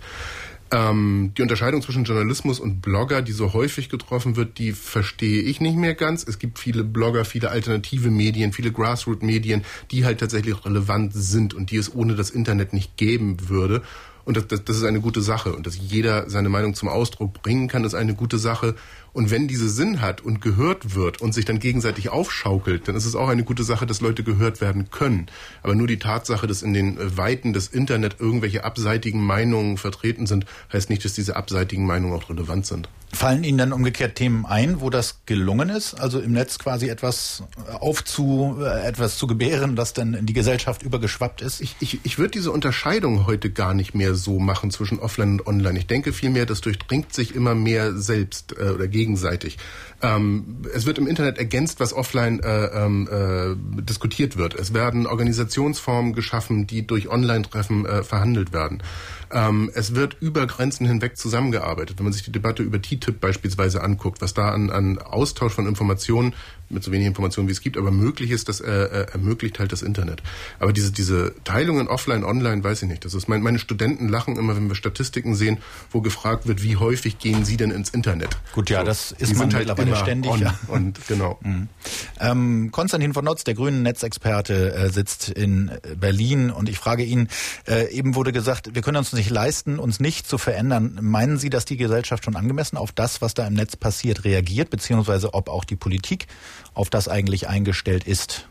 Speaker 3: Ähm, die Unterscheidung zwischen Journalismus und Blogger, die so häufig getroffen wird, die verstehe ich nicht mehr ganz. Es gibt viele Blogger, viele alternative Medien, viele Grassroot-Medien, die halt tatsächlich relevant sind und die es ohne das Internet nicht geben würde. Und das, das, das ist eine gute Sache. Und dass jeder seine Meinung zum Ausdruck bringen kann, ist eine gute Sache. Und wenn diese Sinn hat und gehört wird und sich dann gegenseitig aufschaukelt, dann ist es auch eine gute Sache, dass Leute gehört werden können. Aber nur die Tatsache, dass in den Weiten des Internet irgendwelche abseitigen Meinungen vertreten sind, heißt nicht, dass diese abseitigen Meinungen auch relevant sind.
Speaker 1: Fallen Ihnen dann umgekehrt Themen ein, wo das gelungen ist, also im Netz quasi etwas aufzu, etwas zu gebären, das dann in die Gesellschaft übergeschwappt ist?
Speaker 3: Ich, ich, ich würde diese Unterscheidung heute gar nicht mehr so machen zwischen Offline und Online. Ich denke vielmehr, das durchdringt sich immer mehr selbst äh, oder gegenseitig. Ähm, es wird im Internet ergänzt, was offline äh, äh, diskutiert wird. Es werden Organisationsformen geschaffen, die durch Online-Treffen äh, verhandelt werden. Ähm, es wird über Grenzen hinweg zusammengearbeitet. Wenn man sich die Debatte über T T I P beispielsweise anguckt, was da an, an Austausch von Informationen, mit so wenig Informationen wie es gibt, aber möglich ist, das äh, ermöglicht halt das Internet. Aber diese diese Teilungen offline, online, weiß ich nicht. Das ist mein, meine Studenten lachen immer, wenn wir Statistiken sehen, wo gefragt wird, wie häufig gehen sie denn ins Internet?
Speaker 1: Gut, ja,
Speaker 3: so,
Speaker 1: das ist man halt mittlerweile ständig.
Speaker 3: On,
Speaker 1: ja.
Speaker 3: Und genau.
Speaker 1: Mhm. Ähm, Konstantin von Notz, der Grünen Netzexperte, äh, sitzt in Berlin, und ich frage ihn, äh, eben wurde gesagt, wir können uns nicht leisten, uns nicht zu verändern. Meinen Sie, dass die Gesellschaft schon angemessen auf das, was da im Netz passiert, reagiert, beziehungsweise ob auch die Politik auf das eigentlich eingestellt ist?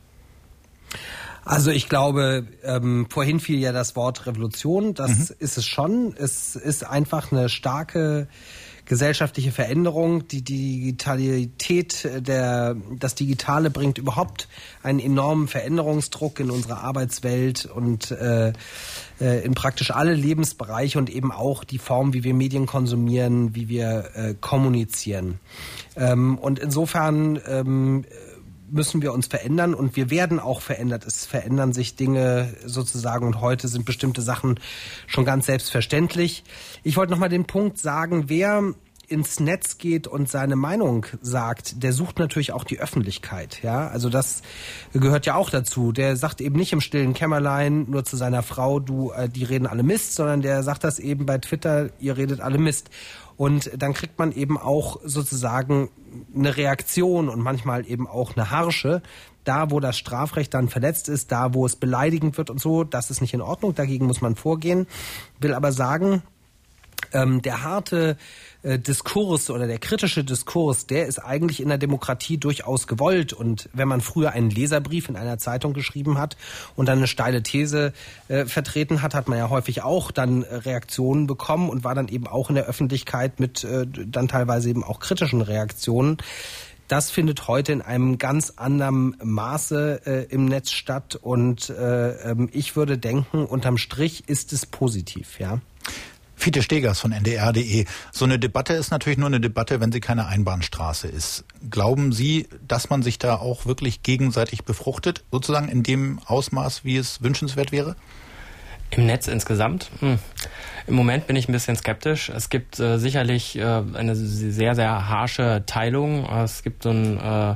Speaker 2: Also ich glaube, ähm, vorhin fiel ja das Wort Revolution, das
Speaker 1: mhm.
Speaker 2: ist es schon. Es ist einfach eine starke gesellschaftliche Veränderung. Die Digitalität, der, das Digitale bringt überhaupt einen enormen Veränderungsdruck in unsere Arbeitswelt und äh, in praktisch alle Lebensbereiche und eben auch die Form, wie wir Medien konsumieren, wie wir äh, kommunizieren. Ähm, und insofern ähm, müssen wir uns verändern, und wir werden auch verändert. Es verändern sich Dinge sozusagen, und heute sind bestimmte Sachen schon ganz selbstverständlich. Ich wollte noch mal den Punkt sagen, wer ins Netz geht und seine Meinung sagt, der sucht natürlich auch die Öffentlichkeit. Ja, also das gehört ja auch dazu. Der sagt eben nicht im stillen Kämmerlein nur zu seiner Frau, du, äh, die reden alle Mist, sondern der sagt das eben bei Twitter, ihr redet alle Mist. Und dann kriegt man eben auch sozusagen eine Reaktion und manchmal eben auch eine harsche. Da, wo das Strafrecht dann verletzt ist, da, wo es beleidigend wird und so, das ist nicht in Ordnung, dagegen muss man vorgehen. Will aber sagen, ähm, der harte äh, Diskurs oder der kritische Diskurs, der ist eigentlich in der Demokratie durchaus gewollt. Und wenn man früher einen Leserbrief in einer Zeitung geschrieben hat und dann eine steile These äh, vertreten hat, hat man ja häufig auch dann äh, Reaktionen bekommen und war dann eben auch in der Öffentlichkeit mit äh, dann teilweise eben auch kritischen Reaktionen. Das findet heute in einem ganz anderen Maße äh, im Netz statt und äh, ich würde denken, unterm Strich ist es positiv, ja.
Speaker 1: Fiete Stegers von N D R punkt de. So eine Debatte ist natürlich nur eine Debatte, wenn sie keine Einbahnstraße ist. Glauben Sie, dass man sich da auch wirklich gegenseitig befruchtet, sozusagen in dem Ausmaß, wie es wünschenswert wäre?
Speaker 4: Im Netz insgesamt? Hm. Im Moment bin ich ein bisschen skeptisch. Es gibt äh, sicherlich äh, eine sehr, sehr harsche Teilung. Es gibt so ein, äh,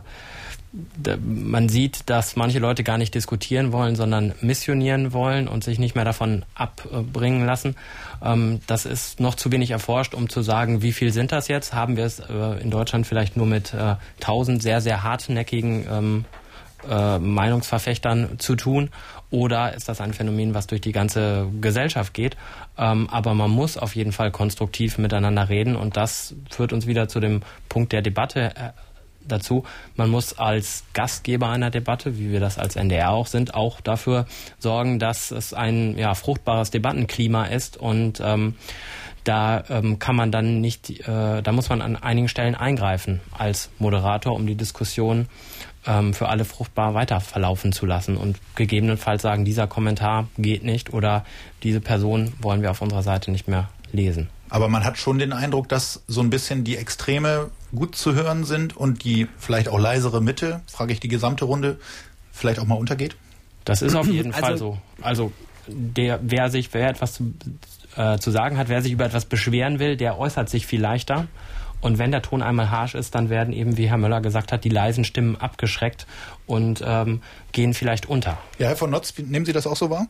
Speaker 4: d- man sieht, dass manche Leute gar nicht diskutieren wollen, sondern missionieren wollen und sich nicht mehr davon abbringen lassen. Ähm, das ist noch zu wenig erforscht, um zu sagen, wie viel sind das jetzt? Haben wir es äh, in Deutschland vielleicht nur mit äh, tausend sehr, sehr hartnäckigen ähm, äh, Meinungsverfechtern zu tun? Oder ist das ein Phänomen, was durch die ganze Gesellschaft geht? Ähm, aber man muss auf jeden Fall konstruktiv miteinander reden. Und das führt uns wieder zu dem Punkt der Debatte äh, dazu. Man muss als Gastgeber einer Debatte, wie wir das als N D R auch sind, auch dafür sorgen, dass es ein ja, fruchtbares Debattenklima ist. Und ähm, da ähm, kann man dann nicht, äh, da muss man an einigen Stellen eingreifen als Moderator, um die Diskussion für alle fruchtbar weiter verlaufen zu lassen und gegebenenfalls sagen, dieser Kommentar geht nicht oder diese Person wollen wir auf unserer Seite nicht mehr lesen.
Speaker 1: Aber man hat schon den Eindruck, dass so ein bisschen die Extreme gut zu hören sind und die vielleicht auch leisere Mitte, frage ich die gesamte Runde, vielleicht auch mal untergeht?
Speaker 4: Das ist auf jeden
Speaker 2: also,
Speaker 4: Fall so. Also der, wer sich, wer etwas zu, äh, zu sagen hat, wer sich über etwas beschweren will, der äußert sich viel leichter. Und wenn der Ton einmal harsch ist, dann werden eben, wie Herr Möller gesagt hat, die leisen Stimmen abgeschreckt und ähm, gehen vielleicht unter.
Speaker 1: Ja, Herr von Notz, nehmen Sie das auch so wahr?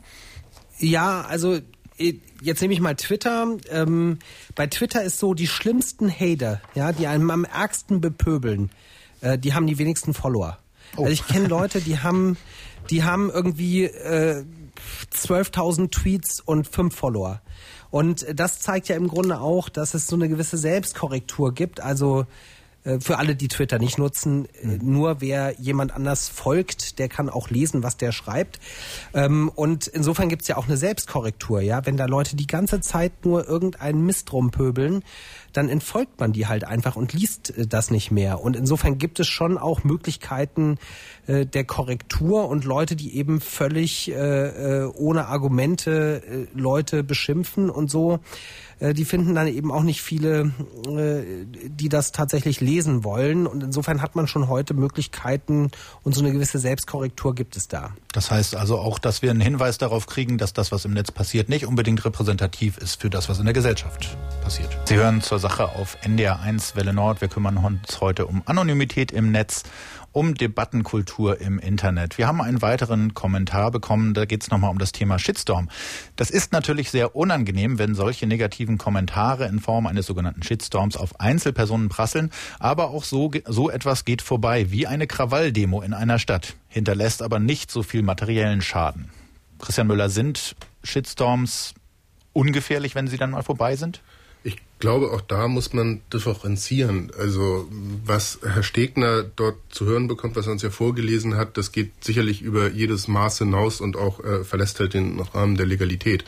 Speaker 2: Ja, also jetzt nehme ich mal Twitter. Ähm, bei Twitter ist so, die schlimmsten Hater, ja, die einem am ärgsten bepöbeln, äh, die haben die wenigsten Follower. Oh. Also ich kenne Leute, die haben, die haben irgendwie äh, zwölftausend Tweets und fünf Follower. Und das zeigt ja im Grunde auch, dass es so eine gewisse Selbstkorrektur gibt. Also äh, für alle, die Twitter nicht nutzen, äh, nur wer jemand anders folgt, der kann auch lesen, was der schreibt. Ähm, und insofern gibt's ja auch eine Selbstkorrektur. Ja, wenn da Leute die ganze Zeit nur irgendeinen Mist rumpöbeln, dann entfolgt man die halt einfach und liest äh, das nicht mehr. Und insofern gibt es schon auch Möglichkeiten äh, der Korrektur und Leute, die eben völlig äh, ohne Argumente äh, Leute beschimpfen und so, äh, die finden dann eben auch nicht viele, äh, die das tatsächlich lesen wollen. Und insofern hat man schon heute Möglichkeiten und so eine gewisse Selbstkorrektur gibt es da.
Speaker 1: Das heißt also auch, dass wir einen Hinweis darauf kriegen, dass das, was im Netz passiert, nicht unbedingt repräsentativ ist für das, was in der Gesellschaft passiert. Sie hören zur Sache auf N D R eins Welle Nord. Wir kümmern uns heute um Anonymität im Netz, um Debattenkultur im Internet. Wir haben einen weiteren Kommentar bekommen, da geht es nochmal um das Thema Shitstorm. Das ist natürlich sehr unangenehm, wenn solche negativen Kommentare in Form eines sogenannten Shitstorms auf Einzelpersonen prasseln, aber auch so, so etwas geht vorbei, wie eine Krawalldemo in einer Stadt, hinterlässt aber nicht so viel materiellen Schaden. Christian Müller, sind Shitstorms ungefährlich, wenn sie dann mal vorbei sind?
Speaker 3: Ich glaube, auch da muss man differenzieren. Also was Herr Stegner dort zu hören bekommt, was er uns ja vorgelesen hat, das geht sicherlich über jedes Maß hinaus und auch äh, verlässt halt den Rahmen der Legalität.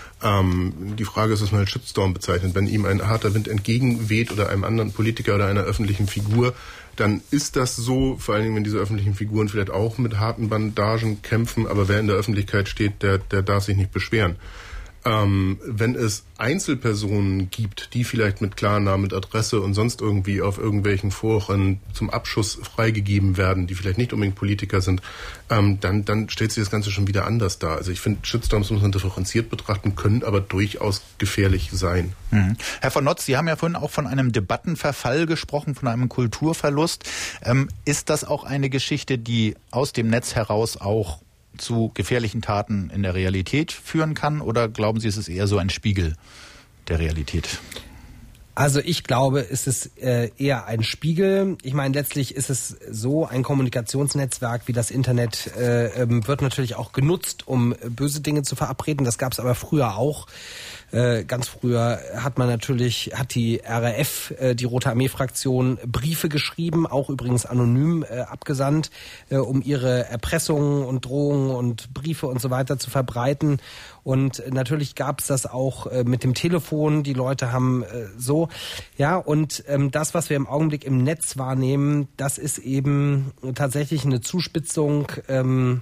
Speaker 3: Ähm, die Frage ist, was man als Shitstorm bezeichnet. Wenn ihm ein harter Wind entgegenweht oder einem anderen Politiker oder einer öffentlichen Figur, dann ist das so, vor allen Dingen, wenn diese öffentlichen Figuren vielleicht auch mit harten Bandagen kämpfen, aber wer in der Öffentlichkeit steht, der, der darf sich nicht beschweren. Ähm, wenn es Einzelpersonen gibt, die vielleicht mit Klarnamen, mit Adresse und sonst irgendwie auf irgendwelchen Foren zum Abschuss freigegeben werden, die vielleicht nicht unbedingt Politiker sind, ähm, dann, dann stellt sich das Ganze schon wieder anders dar. Also ich finde, Shitstorms muss man differenziert betrachten, können aber durchaus gefährlich sein.
Speaker 1: Mhm. Herr von Notz, Sie haben ja vorhin auch von einem Debattenverfall gesprochen, von einem Kulturverlust. Ähm, ist das auch eine Geschichte, die aus dem Netz heraus auch zu gefährlichen Taten in der Realität führen kann? Oder glauben Sie, es ist eher so ein Spiegel der Realität?
Speaker 2: Also ich glaube, es ist äh, eher ein Spiegel. Ich meine, letztlich ist es so, ein Kommunikationsnetzwerk wie das Internet äh, ähm, wird natürlich auch genutzt, um böse Dinge zu verabreden. Das gab es aber früher auch. Äh, ganz früher hat man natürlich, hat die R A F, äh, die Rote Armee-Fraktion, Briefe geschrieben, auch übrigens anonym äh, abgesandt, äh, um ihre Erpressungen und Drohungen und Briefe und so weiter zu verbreiten. Und natürlich gab es das auch äh, mit dem Telefon. Die Leute haben äh, so, ja, und ähm, das, was wir im Augenblick im Netz wahrnehmen, das ist eben tatsächlich eine Zuspitzung ähm,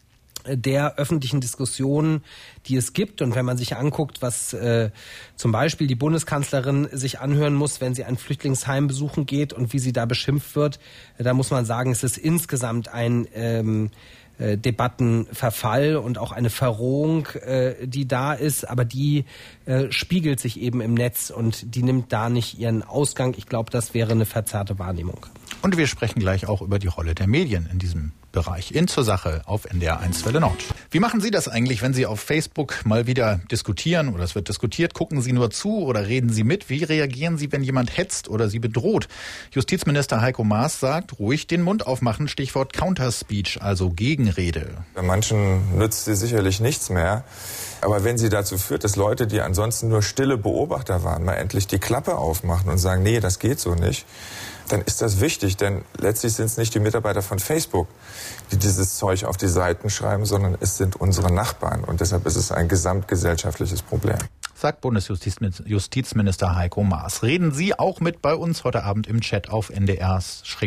Speaker 2: der öffentlichen Diskussionen, die es gibt. Und wenn man sich anguckt, was äh, zum Beispiel die Bundeskanzlerin sich anhören muss, wenn sie ein Flüchtlingsheim besuchen geht und wie sie da beschimpft wird, äh, da muss man sagen, es ist insgesamt ein ähm, äh, Debattenverfall und auch eine Verrohung, äh, die da ist, aber die äh, spiegelt sich eben im Netz und die nimmt da nicht ihren Ausgang. Ich glaube, das wäre eine verzerrte Wahrnehmung.
Speaker 1: Und wir sprechen gleich auch über die Rolle der Medien in diesem Bereich. In zur Sache auf N D R eins Welle Nord. Wie machen Sie das eigentlich, wenn Sie auf Facebook mal wieder diskutieren oder es wird diskutiert? Gucken Sie nur zu oder reden Sie mit? Wie reagieren Sie, wenn jemand hetzt oder Sie bedroht? Justizminister Heiko Maas sagt, ruhig den Mund aufmachen, Stichwort Counterspeech, also Gegenrede.
Speaker 8: Bei manchen nützt sie sicherlich nichts mehr. Aber wenn sie dazu führt, dass Leute, die ansonsten nur stille Beobachter waren, mal endlich die Klappe aufmachen und sagen, nee, das geht so nicht, dann ist das wichtig, denn letztlich sind es nicht die Mitarbeiter von Facebook, die dieses Zeug auf die Seiten schreiben, sondern es sind unsere Nachbarn. Und deshalb ist es ein gesamtgesellschaftliches Problem.
Speaker 1: Sagt Bundesjustizminister Heiko Maas. Reden Sie auch mit bei uns heute Abend im Chat auf N D R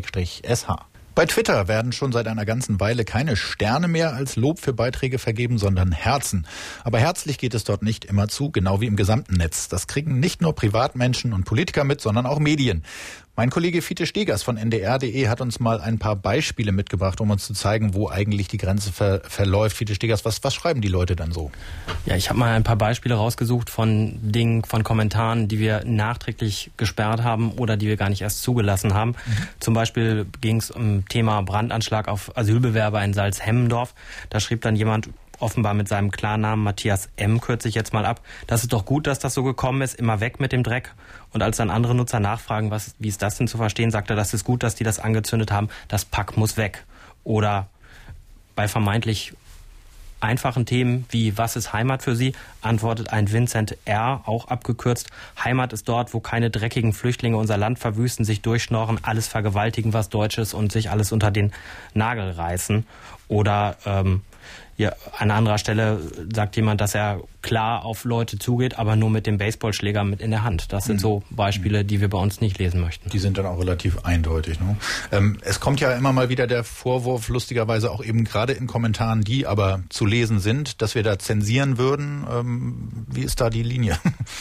Speaker 1: S H. Bei Twitter werden schon seit einer ganzen Weile keine Sterne mehr als Lob für Beiträge vergeben, sondern Herzen. Aber herzlich geht es dort nicht immer zu, genau wie im gesamten Netz. Das kriegen nicht nur Privatmenschen und Politiker mit, sondern auch Medien. Mein Kollege Fiete Stegers von N D R punkt D E hat uns mal ein paar Beispiele mitgebracht, um uns zu zeigen, wo eigentlich die Grenze ver- verläuft. Fiete Stegers, was, was schreiben die Leute dann so?
Speaker 4: Ja, ich habe mal ein paar Beispiele rausgesucht von Dingen, von Kommentaren, die wir nachträglich gesperrt haben oder die wir gar nicht erst zugelassen haben. Mhm. Zum Beispiel ging es um Thema Brandanschlag auf Asylbewerber in Salzhemmendorf. Da schrieb dann jemand, offenbar mit seinem Klarnamen Matthias M., kürze ich jetzt mal ab. Das ist doch gut, dass das so gekommen ist, immer weg mit dem Dreck. Und als dann andere Nutzer nachfragen, was, wie ist das denn zu verstehen, sagt er, das ist gut, dass die das angezündet haben, das Pack muss weg. Oder bei vermeintlich einfachen Themen wie was ist Heimat für Sie, antwortet ein Vincent R., auch abgekürzt, Heimat ist dort, wo keine dreckigen Flüchtlinge unser Land verwüsten, sich durchschnorren, alles vergewaltigen, was Deutsch ist und sich alles unter den Nagel reißen. Oder ähm, ja, an anderer Stelle sagt jemand, dass er klar auf Leute zugeht, aber nur mit dem Baseballschläger mit in der Hand. Das sind so Beispiele, die wir bei uns nicht lesen möchten.
Speaker 1: Die sind dann auch relativ eindeutig. Ne? Ähm, es kommt ja immer mal wieder der Vorwurf, lustigerweise auch eben gerade in Kommentaren, die aber zu lesen sind, dass wir da zensieren würden. Ähm, wie ist da die Linie?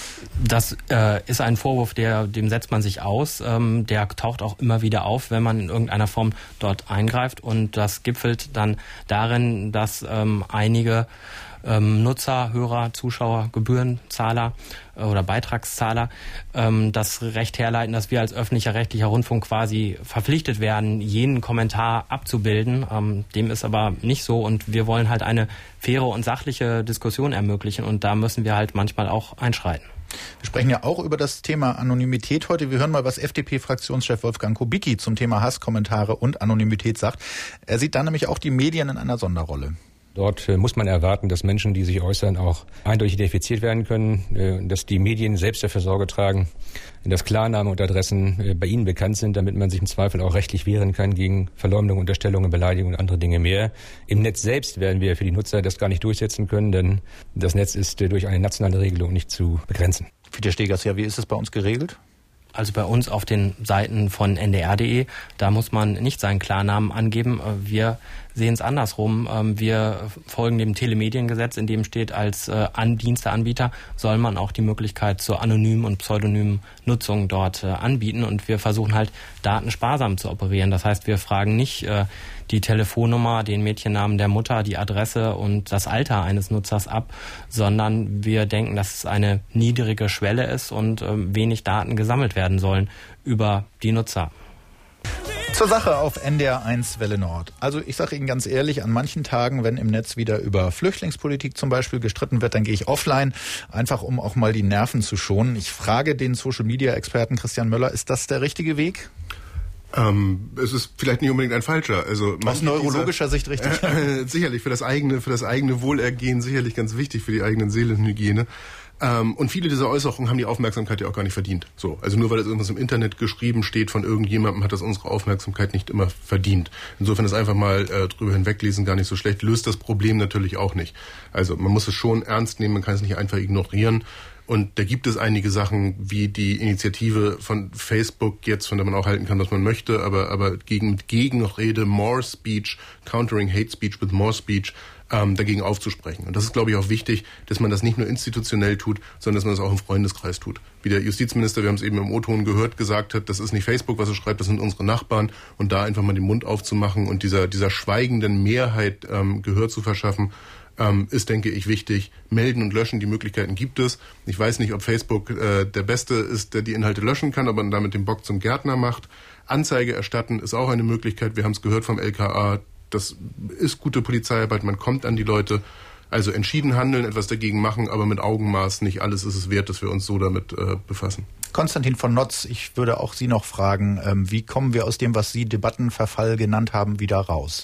Speaker 4: Das äh, ist ein Vorwurf, der, dem setzt man sich aus. Ähm, der taucht auch immer wieder auf, wenn man in irgendeiner Form dort eingreift. Und das gipfelt dann darin, dass ähm, einige ähm, Nutzer, Hörer, Zuschauer, Gebührenzahler äh, oder Beitragszahler ähm, das Recht herleiten, dass wir als öffentlicher rechtlicher Rundfunk quasi verpflichtet werden, jenen Kommentar abzubilden. Ähm, dem ist aber nicht so und wir wollen halt eine faire und sachliche Diskussion ermöglichen und da müssen wir halt manchmal auch einschreiten.
Speaker 1: Wir sprechen ja auch über das Thema Anonymität heute. Wir hören mal, was F D P-Fraktionschef Wolfgang Kubicki zum Thema Hasskommentare und Anonymität sagt. Er sieht da nämlich auch die Medien in einer Sonderrolle.
Speaker 9: Dort äh, muss man erwarten, dass Menschen, die sich äußern, auch eindeutig identifiziert werden können, äh, dass die Medien selbst dafür Sorge tragen, dass Klarnamen und Adressen äh, bei ihnen bekannt sind, damit man sich im Zweifel auch rechtlich wehren kann gegen Verleumdung, Unterstellungen, Beleidigungen und andere Dinge mehr. Im Netz selbst werden wir für die Nutzer das gar nicht durchsetzen können, denn das Netz ist äh, durch eine nationale Regelung nicht zu begrenzen.
Speaker 1: Fiete Stegers, ja, wie ist es bei uns geregelt?
Speaker 4: Also bei uns auf den Seiten von N D R punkt D E, da muss man nicht seinen Klarnamen angeben. Wir sehen es andersrum. Ähm, wir folgen dem Telemediengesetz, in dem steht, als äh, An- Diensteanbieter soll man auch die Möglichkeit zur anonymen und pseudonymen Nutzung dort äh, anbieten. Und wir versuchen halt datensparsam zu operieren. Das heißt, wir fragen nicht äh, die Telefonnummer, den Mädchennamen der Mutter, die Adresse und das Alter eines Nutzers ab, sondern wir denken, dass es eine niedrige Schwelle ist und äh, wenig Daten gesammelt werden sollen über die Nutzer.
Speaker 1: Zur Sache auf N D R eins Welle Nord. Also ich sage Ihnen ganz ehrlich, an manchen Tagen, wenn im Netz wieder über Flüchtlingspolitik zum Beispiel gestritten wird, dann gehe ich offline, einfach um auch mal die Nerven zu schonen. Ich frage den Social-Media-Experten Christian Möller, ist das der richtige Weg?
Speaker 3: Ähm, es ist vielleicht nicht unbedingt ein falscher. Also
Speaker 1: aus neurologischer Sicht richtig.
Speaker 3: Äh, äh, sicherlich für das eigene, für das eigene Wohlergehen sicherlich ganz wichtig, für die eigenen Seelenhygiene. Ähm, und viele dieser Äußerungen haben die Aufmerksamkeit ja auch gar nicht verdient. So, also nur weil das irgendwas im Internet geschrieben steht von irgendjemandem, hat das unsere Aufmerksamkeit nicht immer verdient. Insofern ist einfach mal äh, drüber hinweglesen gar nicht so schlecht, löst das Problem natürlich auch nicht. Also man muss es schon ernst nehmen, man kann es nicht einfach ignorieren. Und da gibt es einige Sachen, wie die Initiative von Facebook jetzt, von der man auch halten kann, was man möchte, aber, aber gegen Gegenrede, More Speech, Countering Hate Speech with More Speech, ähm, dagegen aufzusprechen. Und das ist, glaube ich, auch wichtig, dass man das nicht nur institutionell tut, sondern dass man das auch im Freundeskreis tut. Wie der Justizminister, wir haben es eben im O-Ton gehört, gesagt hat, das ist nicht Facebook, was er schreibt, das sind unsere Nachbarn. Und da einfach mal den Mund aufzumachen und dieser, dieser schweigenden Mehrheit ähm, Gehör zu verschaffen, ähm, ist, denke ich, wichtig. Melden und löschen, die Möglichkeiten gibt es. Ich weiß nicht, ob Facebook äh, der Beste ist, der die Inhalte löschen kann, aber damit den Bock zum Gärtner macht. Anzeige erstatten ist auch eine Möglichkeit. Wir haben es gehört vom L K A. Das ist gute Polizeiarbeit, man kommt an die Leute. Also entschieden handeln, etwas dagegen machen, aber mit Augenmaß. Nicht alles ist es wert, dass wir uns so damit äh, befassen.
Speaker 1: Konstantin von Notz, ich würde auch Sie noch fragen, ähm, wie kommen wir aus dem, was Sie Debattenverfall genannt haben, wieder raus?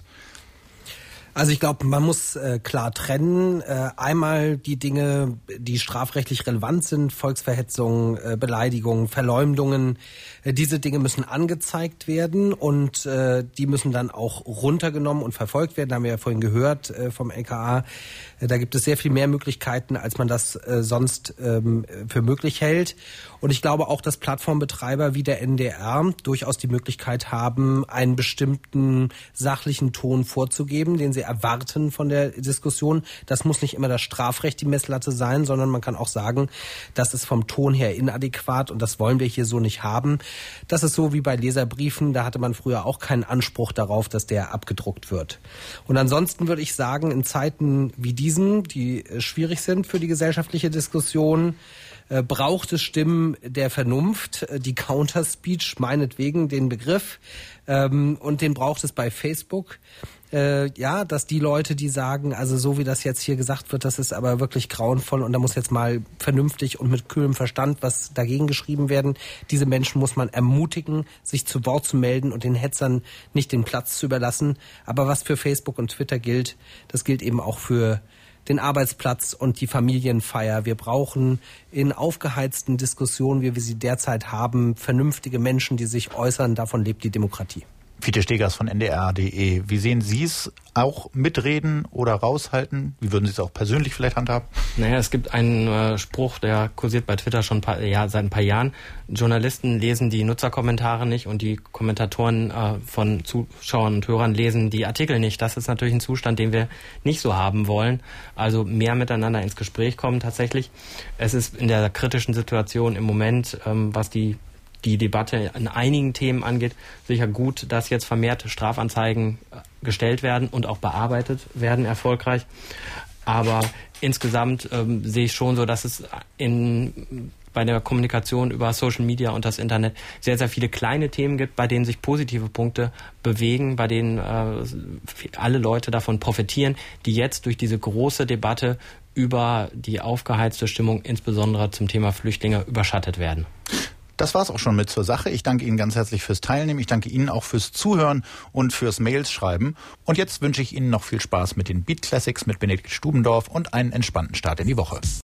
Speaker 2: Also ich glaube, man muss äh, klar trennen. Äh, einmal die Dinge, die strafrechtlich relevant sind, Volksverhetzung, äh, Beleidigung, Verleumdungen. Äh, diese Dinge müssen angezeigt werden und äh, die müssen dann auch runtergenommen und verfolgt werden. Da haben wir ja vorhin gehört äh, vom L K A. Äh, da gibt es sehr viel mehr Möglichkeiten, als man das äh, sonst ähm, für möglich hält. Und ich glaube auch, dass Plattformbetreiber wie der N D R durchaus die Möglichkeit haben, einen bestimmten sachlichen Ton vorzugeben, den sie erwarten von der Diskussion. Das muss nicht immer das Strafrecht die Messlatte sein, sondern man kann auch sagen, das ist vom Ton her inadäquat und das wollen wir hier so nicht haben. Das ist so wie bei Leserbriefen, da hatte man früher auch keinen Anspruch darauf, dass der abgedruckt wird. Und ansonsten würde ich sagen, in Zeiten wie diesen, die schwierig sind für die gesellschaftliche Diskussion, Äh, braucht es Stimmen der Vernunft, äh, die Counterspeech, meinetwegen den Begriff, ähm, und den braucht es bei Facebook. Äh, ja, dass die Leute, die sagen, also so wie das jetzt hier gesagt wird, das ist aber wirklich grauenvoll und da muss jetzt mal vernünftig und mit kühlem Verstand was dagegen geschrieben werden. Diese Menschen muss man ermutigen, sich zu Wort zu melden und den Hetzern nicht den Platz zu überlassen. Aber was für Facebook und Twitter gilt, das gilt eben auch für den Arbeitsplatz und die Familienfeier. Wir brauchen in aufgeheizten Diskussionen, wie wir sie derzeit haben, vernünftige Menschen, die sich äußern. Davon lebt die Demokratie.
Speaker 1: Fiete Stegers von N D R punkt de. Wie sehen Sie es? Auch mitreden oder raushalten? Wie würden Sie es auch persönlich vielleicht handhaben?
Speaker 4: Naja, es gibt einen äh, Spruch, der kursiert bei Twitter schon ein paar, ja, seit ein paar Jahren. Journalisten lesen die Nutzerkommentare nicht und die Kommentatoren äh, von Zuschauern und Hörern lesen die Artikel nicht. Das ist natürlich ein Zustand, den wir nicht so haben wollen. Also mehr miteinander ins Gespräch kommen tatsächlich. Es ist in der kritischen Situation im Moment, ähm, was die die Debatte in einigen Themen angeht, sicher gut, dass jetzt vermehrt Strafanzeigen gestellt werden und auch bearbeitet werden, erfolgreich. Aber insgesamt ähm, sehe ich schon so, dass es in, bei der Kommunikation über Social Media und das Internet sehr, sehr viele kleine Themen gibt, bei denen sich positive Punkte bewegen, bei denen äh, alle Leute davon profitieren, die jetzt durch diese große Debatte über die aufgeheizte Stimmung, insbesondere zum Thema Flüchtlinge, überschattet werden.
Speaker 1: Das war's auch schon mit zur Sache. Ich danke Ihnen ganz herzlich fürs Teilnehmen. Ich danke Ihnen auch fürs Zuhören und fürs Mails schreiben. Und jetzt wünsche ich Ihnen noch viel Spaß mit den Beat Classics mit Benedikt Stubendorf und einen entspannten Start in die Woche.